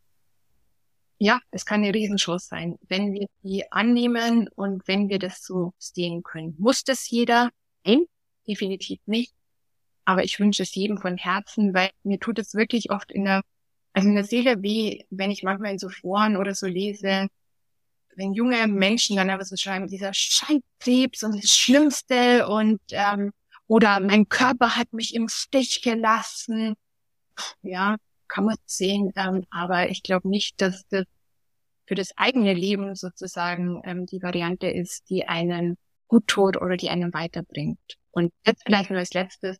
ja, es kann eine Riesenchance sein, wenn wir die annehmen und wenn wir das so sehen können. Muss das jeder? Nein, definitiv nicht. Aber ich wünsche es jedem von Herzen, weil mir tut es wirklich oft in der Seele weh, wenn ich manchmal in so Foren oder so lese, wenn junge Menschen dann aber so schreiben, dieser Scheißkrebs und das Schlimmste und oder mein Körper hat mich im Stich gelassen. Ja, kann man sehen, aber ich glaube nicht, dass das für das eigene Leben sozusagen die Variante ist, die einen gut tut oder die einen weiterbringt. Und jetzt vielleicht nur als Letztes,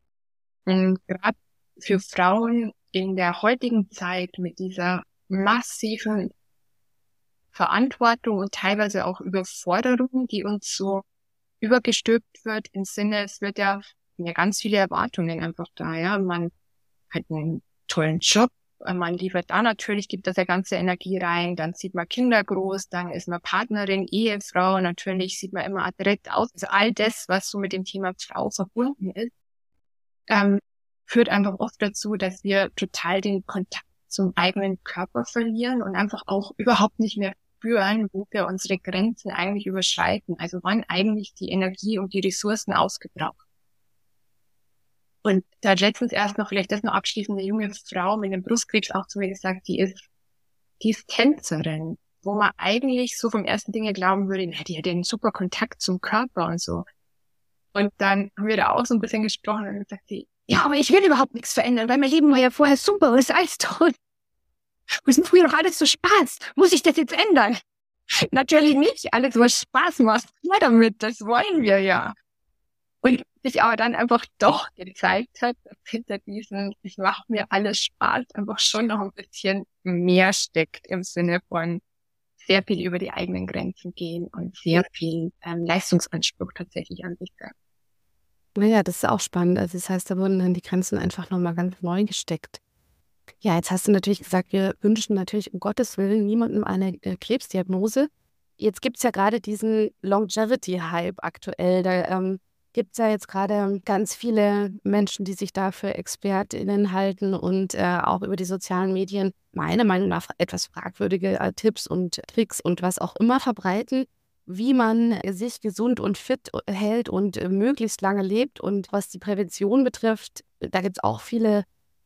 gerade für Frauen in der heutigen Zeit mit dieser massiven Verantwortung und teilweise auch Überforderung, die uns so übergestülpt wird, im Sinne, es wird ja ganz viele Erwartungen einfach da, ja. Man hat einen tollen Job, man liefert da natürlich, gibt da sehr ganze Energie rein, dann zieht man Kinder groß, dann ist man Partnerin, Ehefrau, natürlich sieht man immer adrett aus. Also all das, was so mit dem Thema Frau verbunden ist, führt einfach oft dazu, dass wir total den Kontakt zum eigenen Körper verlieren und einfach auch überhaupt nicht mehr spüren, wo wir unsere Grenzen eigentlich überschreiten. Also wann eigentlich die Energie und die Ressourcen ausgebraucht. Und da hat letztens erst noch, vielleicht das noch abschließend, eine junge Frau mit dem Brustkrebs auch zu mir gesagt, die ist Tänzerin, wo man eigentlich so vom ersten Dinge glauben würde, die hat einen super Kontakt zum Körper und so. Und dann haben wir da auch so ein bisschen gesprochen und dann sagt sie, ja, aber ich will überhaupt nichts verändern, weil mein Leben war ja vorher super und ist alles toll. Wir sind früher doch alles so Spaß. Muss ich das jetzt ändern? Natürlich nicht. Alles, was Spaß macht, ja damit. Das wollen wir ja. Und sich aber dann einfach doch gezeigt hat, dass hinter diesem, ich mache mir alles Spaß, einfach schon noch ein bisschen mehr steckt im Sinne von sehr viel über die eigenen Grenzen gehen und sehr viel Leistungsanspruch tatsächlich an sich selbst. Naja, das ist auch spannend. Also das heißt, da wurden dann die Grenzen einfach nochmal ganz neu gesteckt. Ja, jetzt hast du natürlich gesagt, wir wünschen natürlich um Gottes Willen niemandem eine Krebsdiagnose. Jetzt gibt es ja gerade diesen Longevity-Hype aktuell. Da gibt es ja jetzt gerade ganz viele Menschen, die sich da für ExpertInnen halten und auch über die sozialen Medien meiner Meinung nach etwas fragwürdige Tipps und Tricks und was auch immer verbreiten, wie man sich gesund und fit hält und möglichst lange lebt. Und was die Prävention betrifft, da gibt es auch viele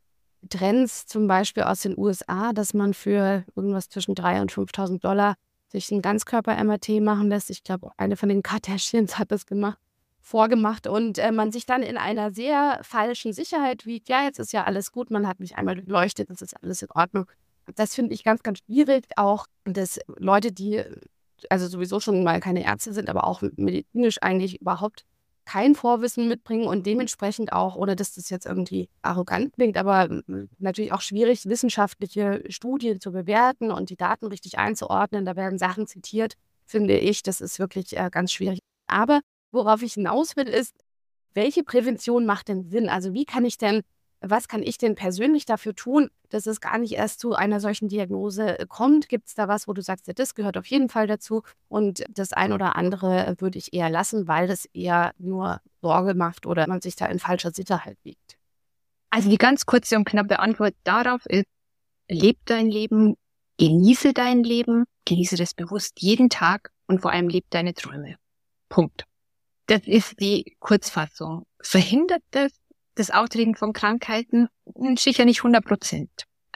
Trends, zum Beispiel aus den USA, dass man für irgendwas zwischen 3.000 und 5.000 Dollar sich ein Ganzkörper-MRT machen lässt. Ich glaube, eine von den Kardashians hat das vorgemacht und man sich dann in einer sehr falschen Sicherheit wiegt. Ja, jetzt ist ja alles gut, man hat mich einmal durchleuchtet, das ist alles in Ordnung. Das finde ich ganz, ganz schwierig. Auch, dass Leute, die also sowieso schon mal keine Ärzte sind, aber auch medizinisch eigentlich überhaupt kein Vorwissen mitbringen und dementsprechend auch, ohne dass das jetzt irgendwie arrogant klingt, aber natürlich auch schwierig, wissenschaftliche Studien zu bewerten und die Daten richtig einzuordnen. Da werden Sachen zitiert, finde ich. Das ist wirklich ganz schwierig. Aber worauf ich hinaus will, ist, welche Prävention macht denn Sinn? Also wie kann ich denn was kann ich denn persönlich dafür tun, dass es gar nicht erst zu einer solchen Diagnose kommt? Gibt es da was, wo du sagst, ja, das gehört auf jeden Fall dazu und das ein oder andere würde ich eher lassen, weil das eher nur Sorge macht oder man sich da in falscher Sicherheit wiegt? Also die ganz kurze und knappe Antwort darauf ist, leb dein Leben, genieße dein Leben, genieße das bewusst jeden Tag und vor allem leb deine Träume. Punkt. Das ist die Kurzfassung. Verhindert das Auftreten von Krankheiten? Sicher nicht 100%.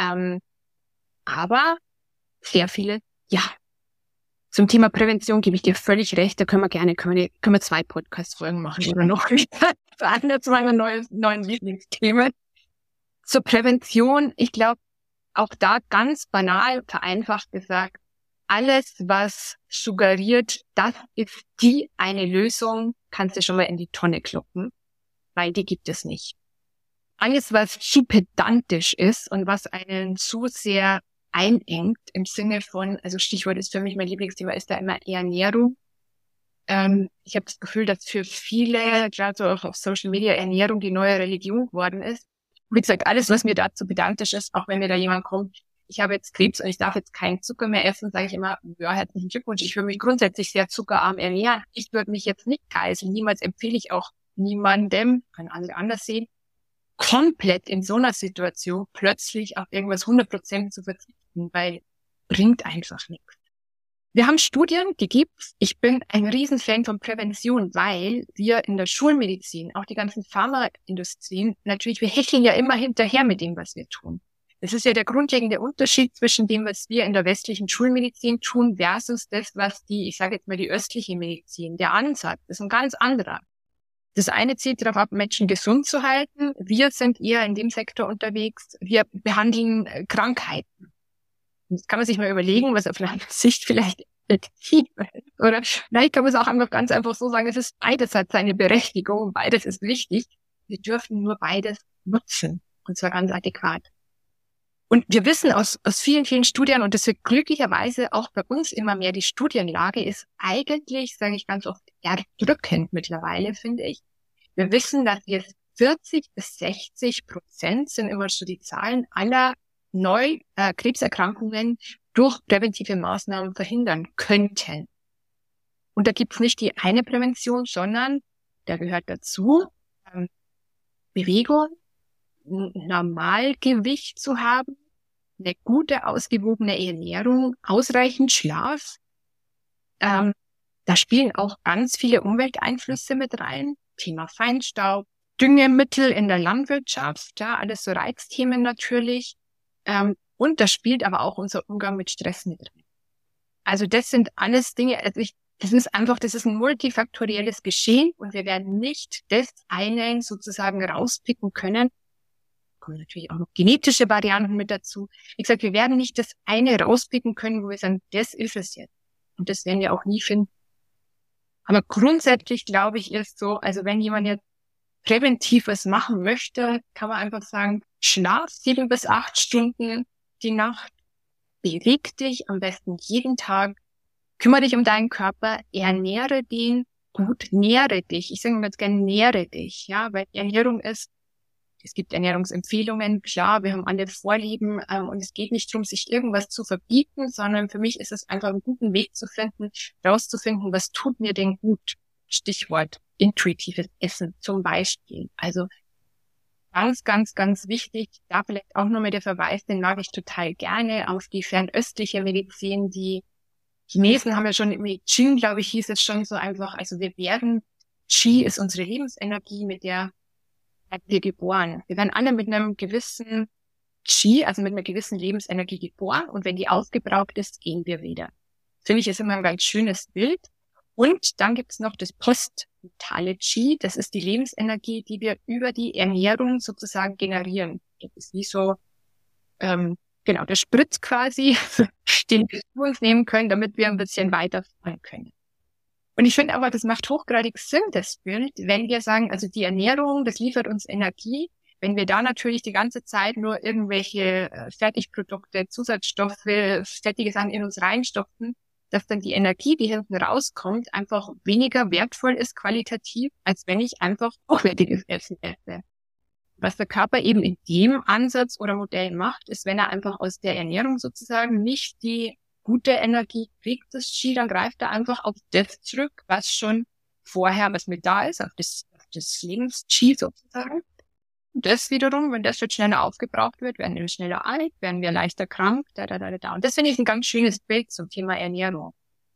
Aber sehr viele, ja. Zum Thema Prävention gebe ich dir völlig recht. Da können wir 2 Podcast-Folgen machen oder noch andere zu meinen neuen Lieblingsthemen. Zur Prävention, ich glaube, auch da ganz banal vereinfacht gesagt, alles, was suggeriert, das ist die eine Lösung, kannst du schon mal in die Tonne kloppen, weil die gibt es nicht. Alles, was zu pedantisch ist und was einen zu sehr einengt im Sinne von, also Stichwort ist für mich mein Lieblingsthema, ist da immer Ernährung. Ich habe das Gefühl, dass für viele, gerade so auch auf Social Media, Ernährung die neue Religion geworden ist. Wie gesagt, alles, was mir dazu pedantisch ist, auch wenn mir da jemand kommt, ich habe jetzt Krebs und ich darf jetzt keinen Zucker mehr essen, sage ich immer, ja, herzlichen Glückwunsch, ich würde mich grundsätzlich sehr zuckerarm ernähren. Ich würde mich jetzt nicht geißeln, niemals empfehle ich auch niemandem, kann andere anders sehen, komplett in so einer Situation plötzlich auf irgendwas 100% zu verzichten, weil bringt einfach nichts. Wir haben Studien, die gibt's. Ich bin ein Riesenfan von Prävention, weil wir in der Schulmedizin, auch die ganzen Pharmaindustrien, natürlich, wir hecheln ja immer hinterher mit dem, was wir tun. Das ist ja der grundlegende Unterschied zwischen dem, was wir in der westlichen Schulmedizin tun, versus das, was ich sage jetzt mal die östliche Medizin, der Ansatz, ist ein ganz anderer. Das eine zielt darauf ab, Menschen gesund zu halten. Wir sind eher in dem Sektor unterwegs. Wir behandeln Krankheiten. Jetzt kann man sich mal überlegen, was auf lange Sicht vielleicht effektiv ist. Oder vielleicht kann man es auch einfach ganz einfach so sagen, beides hat seine Berechtigung, beides ist wichtig. Wir dürfen nur beides nutzen. Und zwar ganz adäquat. Und wir wissen aus vielen, vielen Studien, und das wird glücklicherweise auch bei uns immer mehr, die Studienlage ist eigentlich, sage ich ganz oft, erdrückend mittlerweile, finde ich. Wir wissen, dass jetzt 40-60% sind immer so die Zahlen aller Krebserkrankungen durch präventive Maßnahmen verhindern könnten. Und da gibt's nicht die eine Prävention, sondern da gehört dazu Bewegung, Normalgewicht zu haben, eine gute, ausgewogene Ernährung, ausreichend Schlaf. Da spielen auch ganz viele Umwelteinflüsse mit rein. Thema Feinstaub, Düngemittel in der Landwirtschaft, ja, alles so Reizthemen natürlich. Und da spielt aber auch unser Umgang mit Stress mit rein. Also das sind alles Dinge, das ist ein multifaktorielles Geschehen und wir werden nicht das eine sozusagen rauspicken können. Kommen natürlich auch noch genetische Varianten mit dazu. Wie gesagt, wir werden nicht das eine rauspicken können, wo wir sagen, das ist es jetzt. Und das werden wir auch nie finden. Aber grundsätzlich glaube ich, ist so, also wenn jemand jetzt präventiv was machen möchte, kann man einfach sagen, schlaf 7 bis 8 Stunden die Nacht, beweg dich am besten jeden Tag, kümmere dich um deinen Körper, ernähre den gut, nähre dich. Ich sage immer jetzt gerne, nähre dich, ja, weil Ernährung ist, es gibt Ernährungsempfehlungen, klar, wir haben alle Vorlieben und es geht nicht darum, sich irgendwas zu verbieten, sondern für mich ist es einfach einen guten Weg zu finden, rauszufinden, was tut mir denn gut. Stichwort intuitives Essen zum Beispiel. Also ganz, ganz, ganz wichtig, da vielleicht auch nochmal der Verweis, den mag ich total gerne, auf die fernöstliche Medizin. Die Chinesen haben ja schon im I Ching, glaube ich, hieß es schon so einfach, also Qi ist unsere Lebensenergie, mit der werden wir geboren. Wir werden alle mit einem gewissen Qi, also mit einer gewissen Lebensenergie geboren und wenn die aufgebraucht ist, gehen wir wieder. Finde ich, ist immer ein ganz schönes Bild. Und dann gibt es noch das postnatale Qi, das ist die Lebensenergie, die wir über die Ernährung sozusagen generieren. Das ist wie so, der Spritz quasi, den wir zu uns nehmen können, damit wir ein bisschen weiterfahren können. Und ich finde aber, das macht hochgradig Sinn, das Bild, wenn wir sagen, also die Ernährung, das liefert uns Energie. Wenn wir da natürlich die ganze Zeit nur irgendwelche Fertigprodukte, Zusatzstoffe, fettige Sachen in uns reinstopfen, dass dann die Energie, die hinten rauskommt, einfach weniger wertvoll ist qualitativ, als wenn ich einfach hochwertiges Essen esse. Was der Körper eben in dem Ansatz oder Modell macht, ist, wenn er einfach aus der Ernährung sozusagen nicht die gute Energie kriegt, das Qi, dann greift er einfach auf das zurück, was schon vorher, was mit da ist, auf das Lebens-Qi sozusagen. Und das wiederum, wenn das jetzt schneller aufgebraucht wird, werden wir schneller alt, werden wir leichter krank, Und das finde ich ein ganz schönes Bild zum Thema Ernährung.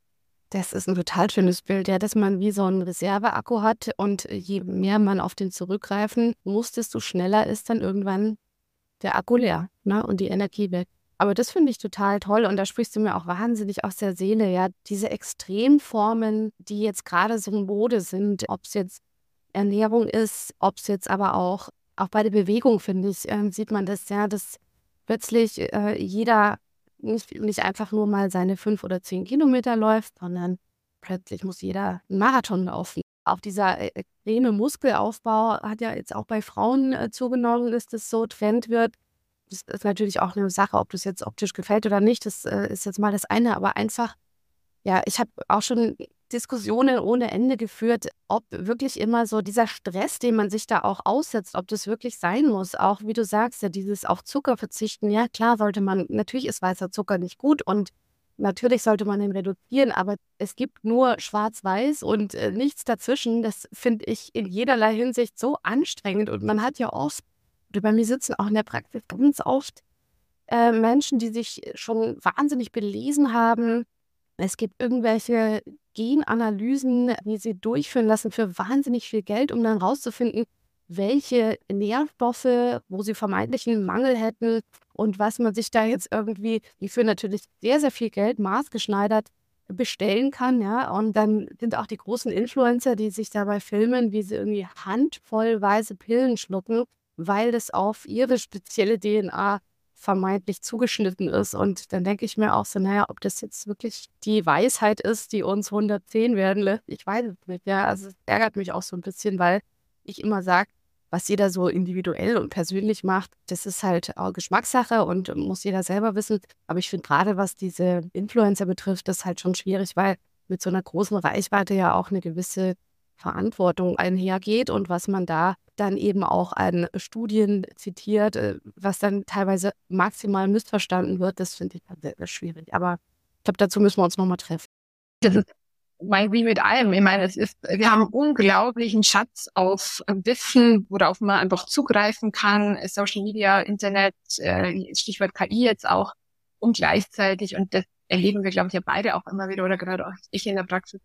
Das ist ein total schönes Bild, ja, dass man wie so einen Reserveakku hat und je mehr man auf den zurückgreifen muss, desto schneller ist dann irgendwann der Akku leer, ne, und die Energie weg. Aber das finde ich total toll und da sprichst du mir auch wahnsinnig aus der Seele, ja. Diese Extremformen, die jetzt gerade so in Mode sind, ob es jetzt Ernährung ist, ob es jetzt aber auch bei der Bewegung, finde ich, sieht man das ja, dass plötzlich jeder nicht einfach nur mal seine 5 oder 10 Kilometer läuft, sondern plötzlich muss jeder einen Marathon laufen. Auch dieser extreme Muskelaufbau hat ja jetzt auch bei Frauen zugenommen, dass das so Trend wird. Das ist natürlich auch eine Sache, ob das jetzt optisch gefällt oder nicht. Das ist jetzt mal das eine, aber einfach, ja, ich habe auch schon Diskussionen ohne Ende geführt, ob wirklich immer so dieser Stress, den man sich da auch aussetzt, ob das wirklich sein muss. Auch wie du sagst, ja, dieses auf Zucker verzichten. Ja, klar sollte man, natürlich ist weißer Zucker nicht gut und natürlich sollte man ihn reduzieren, aber es gibt nur schwarz-weiß und nichts dazwischen. Das finde ich in jederlei Hinsicht so anstrengend und man hat ja oft, oder bei mir sitzen auch in der Praxis ganz oft Menschen, die sich schon wahnsinnig belesen haben. Es gibt irgendwelche Genanalysen, die sie durchführen lassen für wahnsinnig viel Geld, um dann rauszufinden, welche Nährstoffe, wo sie vermeintlichen Mangel hätten und was man sich da jetzt irgendwie, die für natürlich sehr, sehr viel Geld maßgeschneidert bestellen kann, ja. Und dann sind auch die großen Influencer, die sich dabei filmen, wie sie irgendwie handvollweise Pillen schlucken, weil das auf ihre spezielle DNA vermeintlich zugeschnitten ist. Und dann denke ich mir auch so, naja, ob das jetzt wirklich die Weisheit ist, die uns 110 werden lässt, ich weiß es nicht. Ja, also es ärgert mich auch so ein bisschen, weil ich immer sage, was jeder so individuell und persönlich macht, das ist halt auch Geschmackssache und muss jeder selber wissen. Aber ich finde gerade, was diese Influencer betrifft, das halt schon schwierig, weil mit so einer großen Reichweite ja auch eine gewisse Verantwortung einhergeht und was man da dann eben auch an Studien zitiert, was dann teilweise maximal missverstanden wird, das finde ich dann sehr, sehr schwierig. Aber ich glaube, dazu müssen wir uns nochmal treffen. Das ist wie mit allem. Ich meine, wir haben einen unglaublichen Schatz auf Wissen, worauf man einfach zugreifen kann. Social Media, Internet, Stichwort KI jetzt auch. Und gleichzeitig, und das erleben wir, glaube ich, ja beide auch immer wieder, oder gerade auch ich in der Praxis,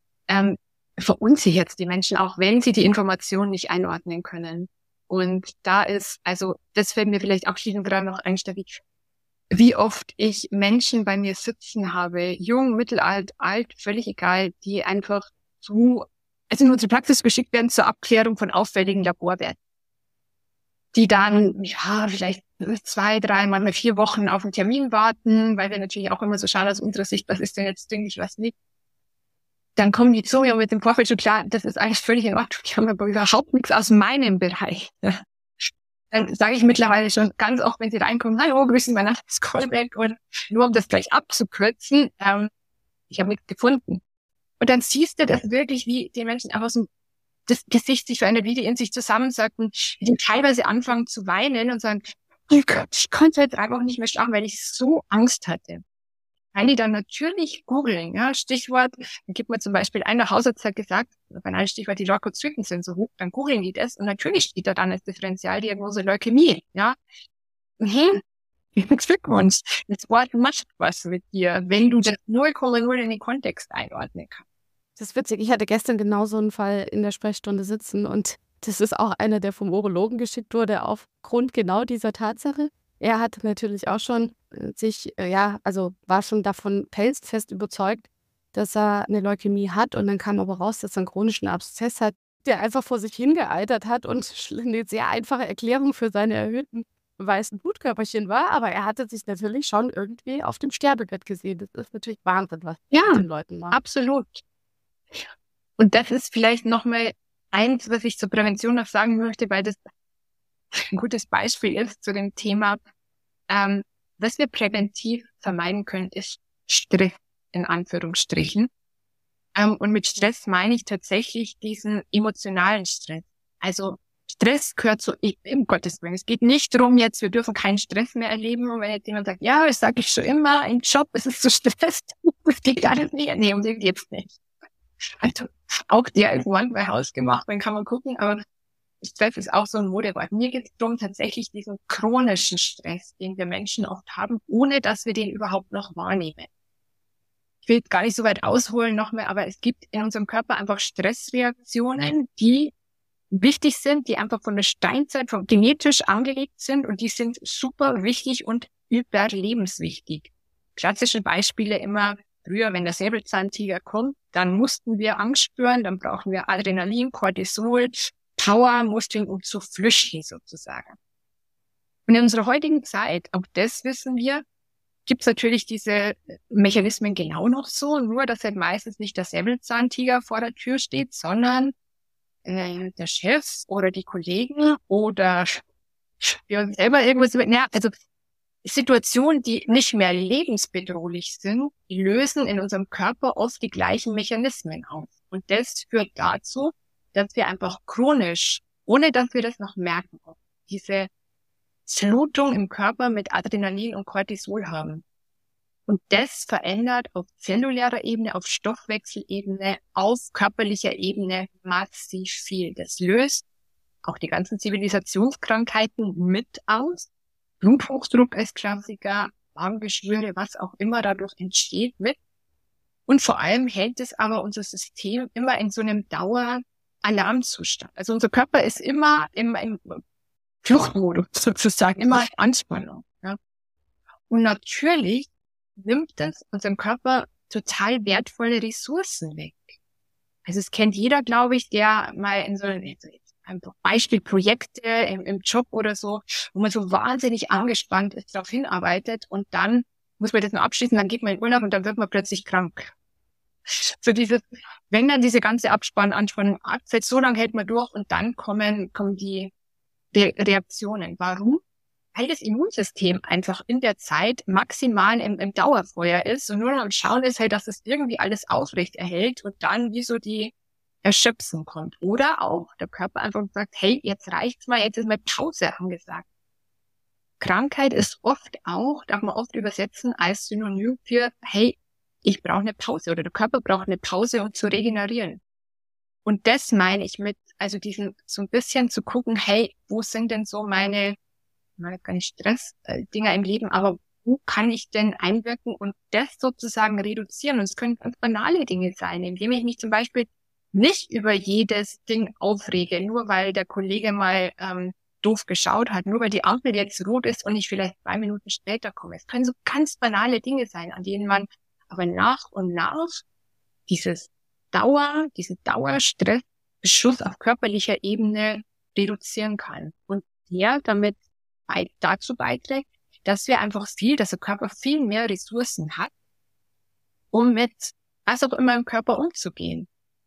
verunsichert die Menschen auch, wenn sie die Informationen nicht einordnen können. Und da ist, also das fällt mir vielleicht abschließend gerade noch ein, Steffi, wie oft ich Menschen bei mir sitzen habe, jung, mittelalt, alt, völlig egal, die einfach in unsere Praxis geschickt werden zur Abklärung von auffälligen Laborwerten. Die dann, ja, vielleicht 2, 3, manchmal 4 Wochen auf einen Termin warten, weil wir natürlich auch immer so schauen aus unserer Sicht, was ist denn jetzt dringlich, was nicht. Dann kommen die zu mir mit dem Vorfeld schon klar, das ist eigentlich völlig in Ordnung, die haben aber überhaupt nichts aus meinem Bereich. Dann sage ich mittlerweile schon ganz oft, wenn sie reinkommen, hallo, grüßen, mein Name ist Kolbeck, und nur um das gleich abzukürzen, ich habe nichts gefunden. Und dann siehst du das wirklich, wie die Menschen einfach so das Gesicht sich verändert, wie die in sich zusammensacken, die teilweise anfangen zu weinen und sagen, oh Gott, ich konnte seit 3 Wochen nicht mehr schlafen, weil ich so Angst hatte. Weil die dann natürlich googeln, ja, Stichwort, dann gibt mir zum Beispiel einer Hausarzt hat gesagt, wenn ein Stichwort die Leukozyten sind so hoch, dann googeln die das und natürlich steht da dann als Differentialdiagnose Leukämie, ja. Glückwunsch. Das Wort macht was mit dir, wenn du das 0,0 in den Kontext einordnen kannst. Das ist witzig. Ich hatte gestern genau so einen Fall in der Sprechstunde sitzen und das ist auch einer, der vom Urologen geschickt wurde, aufgrund genau dieser Tatsache. Er hat natürlich auch schon war schon davon felsenfest überzeugt, dass er eine Leukämie hat und dann kam aber raus, dass er einen chronischen Abszess hat, der einfach vor sich hingeeitert hat und eine sehr einfache Erklärung für seine erhöhten weißen Blutkörperchen war, aber er hatte sich natürlich schon irgendwie auf dem Sterbebett gesehen. Das ist natürlich Wahnsinn, was mit den Leuten macht. Absolut. Und das ist vielleicht nochmal eins, was ich zur Prävention noch sagen möchte, weil das ein gutes Beispiel ist zu dem Thema, was wir präventiv vermeiden können, ist Stress, in Anführungsstrichen. Und mit Stress meine ich tatsächlich diesen emotionalen Stress. Also Stress gehört so, um Gottes Willen. Es geht nicht darum jetzt, wir dürfen keinen Stress mehr erleben. Und wenn jetzt jemand sagt, ja, das sage ich schon immer, im Job ist es so Stress, das geht alles nicht. Nee, um den geht's nicht. Also, auch der ist manchmal hausgemacht, dann kann man gucken, aber Stress ist auch so ein Modewort. Mir geht es darum, tatsächlich diesen chronischen Stress, den wir Menschen oft haben, ohne dass wir den überhaupt noch wahrnehmen. Ich will gar nicht so weit ausholen noch mehr, aber es gibt in unserem Körper einfach Stressreaktionen, die wichtig sind, die einfach von der Steinzeit, vom genetisch angelegt sind und die sind super wichtig und überlebenswichtig. Klassische Beispiele immer, früher, wenn der Säbelzahntiger kommt, dann mussten wir Angst spüren, dann brauchen wir Adrenalin, Cortisol, Power, Muskeln, um zu flüchten sozusagen. Und in unserer heutigen Zeit, auch das wissen wir, gibt es natürlich diese Mechanismen genau noch so, nur dass halt meistens nicht der Säbelzahntiger vor der Tür steht, sondern der Chef oder die Kollegen oder wir selber irgendwas. Ja, also Situationen, die nicht mehr lebensbedrohlich sind, die lösen in unserem Körper oft die gleichen Mechanismen aus. Und das führt dazu, dass wir einfach chronisch, ohne dass wir das noch merken, diese Flutung im Körper mit Adrenalin und Cortisol haben. Und das verändert auf zellulärer Ebene, auf Stoffwechselebene, auf körperlicher Ebene massiv viel. Das löst auch die ganzen Zivilisationskrankheiten mit aus. Bluthochdruck als Klassiker, Magengeschwüre, was auch immer dadurch entsteht mit. Und vor allem hält es aber unser System immer in so einem Daueralarmzustand. Also unser Körper ist immer im Fluchtmodus sozusagen, immer in Anspannung. Ja. Und natürlich nimmt das unserem Körper total wertvolle Ressourcen weg. Also es kennt jeder, glaube ich, der mal in so ein Beispielprojekte im Job oder so, wo man so wahnsinnig angespannt ist, darauf hinarbeitet und dann muss man das noch abschließen, dann geht man in Urlaub und dann wird man plötzlich krank. So dieses, wenn dann diese ganze Anspannung abfällt, so lange hält man durch und dann kommen die Reaktionen. Warum? Weil das Immunsystem einfach in der Zeit maximal im Dauerfeuer ist und nur noch am Schauen ist halt, dass es irgendwie alles aufrecht erhält und dann wie so die Erschöpfung kommt. Oder auch der Körper einfach sagt, hey, jetzt reicht's mal, jetzt ist mal Pause angesagt. Krankheit ist oft auch, darf man oft übersetzen, als Synonym für, hey, ich brauche eine Pause oder der Körper braucht eine Pause, um zu regenerieren. Und das meine ich mit, also diesen so ein bisschen zu gucken, hey, wo sind denn so meine keine Stressdinger im Leben, aber wo kann ich denn einwirken und das sozusagen reduzieren? Und es können ganz banale Dinge sein, indem ich mich zum Beispiel nicht über jedes Ding aufrege, nur weil der Kollege mal doof geschaut hat, nur weil die Ampel jetzt rot ist und ich vielleicht 2 Minuten später komme. Es können so ganz banale Dinge sein, an denen man aber nach und nach diesen Dauerstressbeschuss auf körperlicher Ebene reduzieren kann. Und der damit dazu beiträgt, dass der Körper viel mehr Ressourcen hat, um mit was auch immer im Körper umzugehen,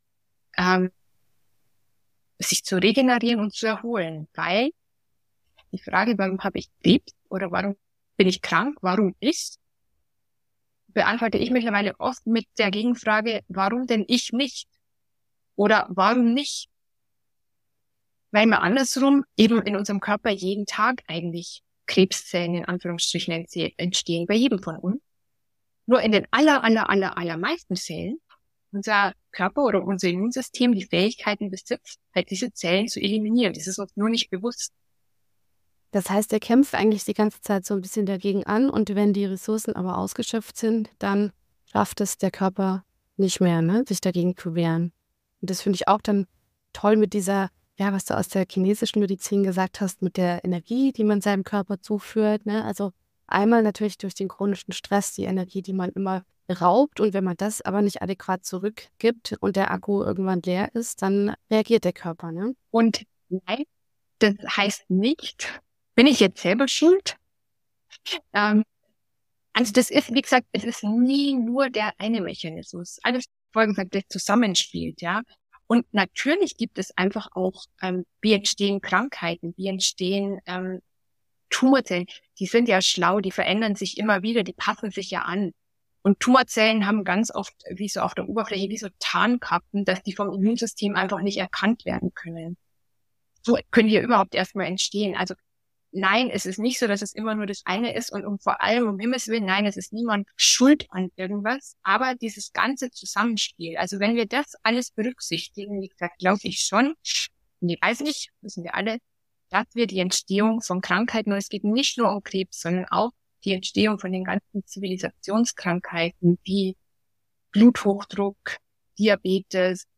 sich zu regenerieren und zu erholen. Weil die Frage, warum habe ich Krebs oder warum bin ich krank, warum ich, beantworte ich mittlerweile oft mit der Gegenfrage, warum denn ich nicht? Oder warum nicht? Weil wir andersrum eben in unserem Körper jeden Tag eigentlich Krebszellen in Anführungsstrichen entstehen, bei jedem von uns. Nur in den allermeisten Fällen unser Körper oder unser Immunsystem die Fähigkeiten besitzt, halt diese Zellen zu eliminieren. Das ist uns nur nicht bewusst. Das heißt, er kämpft eigentlich die ganze Zeit so ein bisschen dagegen an und wenn die Ressourcen aber ausgeschöpft sind, dann schafft es der Körper nicht mehr, ne, sich dagegen zu wehren. Und das finde ich auch dann toll mit dieser, ja, was du aus der chinesischen Medizin gesagt hast, mit der Energie, die man seinem Körper zuführt, ne? Also einmal natürlich durch den chronischen Stress, die Energie, die man immer raubt und wenn man das aber nicht adäquat zurückgibt und der Akku irgendwann leer ist, dann reagiert der Körper, ne? Und nein, das heißt nicht, bin ich jetzt selber schuld? Also das ist, wie gesagt, es ist nie nur der eine Mechanismus. Alles, vorhin gesagt, das zusammenspielt, ja. Und natürlich gibt es einfach auch, wie entstehen Krankheiten, wie entstehen Tumorzellen. Die sind ja schlau, die verändern sich immer wieder, die passen sich ja an. Und Tumorzellen haben ganz oft, wie so auf der Oberfläche, wie so Tarnkappen, dass die vom Immunsystem einfach nicht erkannt werden können. so können hier überhaupt erstmal entstehen. Also nein, es ist nicht so, dass es immer nur das eine ist und vor allem um Himmels Willen, nein, es ist niemand schuld an irgendwas, aber dieses ganze Zusammenspiel, also wenn wir das alles berücksichtigen, wie gesagt, glaube ich schon, ich weiß nicht, wissen wir alle, dass wir die Entstehung von Krankheiten, und es geht nicht nur um Krebs, sondern auch die Entstehung von den ganzen Zivilisationskrankheiten wie Bluthochdruck, Diabetes,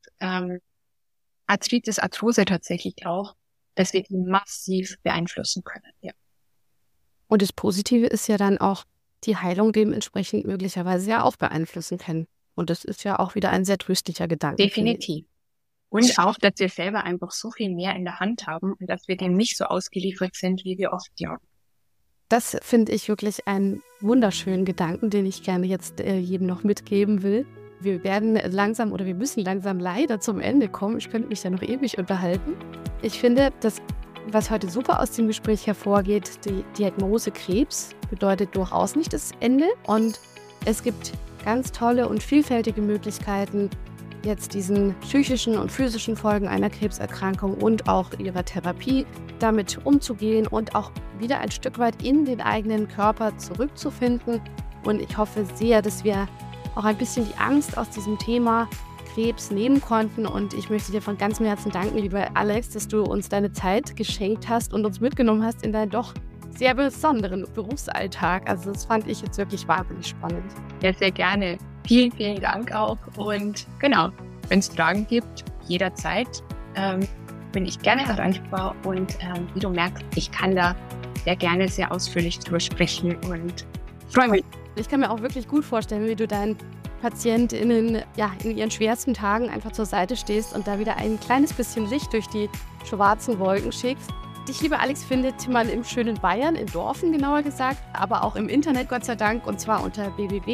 Arthritis, Arthrose tatsächlich auch, dass wir die massiv beeinflussen können. Ja. Und das Positive ist ja dann auch, die Heilung dementsprechend möglicherweise ja auch beeinflussen können. Und das ist ja auch wieder ein sehr tröstlicher Gedanke. Definitiv. Und auch, dass wir selber einfach so viel mehr in der Hand haben und dass wir dem nicht so ausgeliefert sind, wie wir oft glauben. Das finde ich wirklich einen wunderschönen Gedanken, den ich gerne jetzt jedem noch mitgeben will. Wir müssen langsam leider zum Ende kommen. Ich könnte mich ja noch ewig unterhalten. Ich finde, das, was heute super aus dem Gespräch hervorgeht, die Diagnose Krebs bedeutet durchaus nicht das Ende. Und es gibt ganz tolle und vielfältige Möglichkeiten, jetzt diesen psychischen und physischen Folgen einer Krebserkrankung und auch ihrer Therapie damit umzugehen und auch wieder ein Stück weit in den eigenen Körper zurückzufinden. Und ich hoffe sehr, dass wir auch ein bisschen die Angst aus diesem Thema Krebs nehmen konnten. Und ich möchte dir von ganzem Herzen danken, lieber Alex, dass du uns deine Zeit geschenkt hast und uns mitgenommen hast in deinen doch sehr besonderen Berufsalltag. Also das fand ich jetzt wirklich wahnsinnig spannend. Ja, sehr gerne. Vielen, vielen Dank auch. Und genau, wenn es Fragen gibt, jederzeit bin ich gerne erreichbar. Und wie du merkst, ich kann da sehr gerne sehr ausführlich drüber sprechen und freue mich. Ich kann mir auch wirklich gut vorstellen, wie du deinen PatientInnen in ihren schwersten Tagen einfach zur Seite stehst und da wieder ein kleines bisschen Licht durch die schwarzen Wolken schickst. Dich, lieber Alex, findet man im schönen Bayern, in Dorfen genauer gesagt, aber auch im Internet, Gott sei Dank, und zwar unter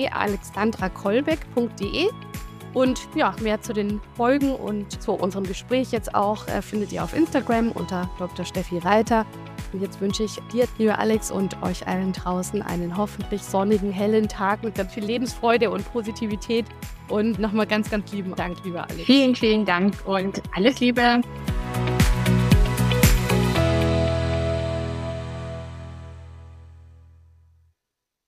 www.alexandrakolbeck.de. Und ja, mehr zu den Folgen und zu unserem Gespräch jetzt auch findet ihr auf Instagram unter Dr. Steffi Reiter. Und jetzt wünsche ich dir, lieber Alex, und euch allen draußen einen hoffentlich sonnigen, hellen Tag mit ganz viel Lebensfreude und Positivität. Und nochmal ganz, ganz lieben Dank, lieber Alex. Vielen, vielen Dank und alles Liebe.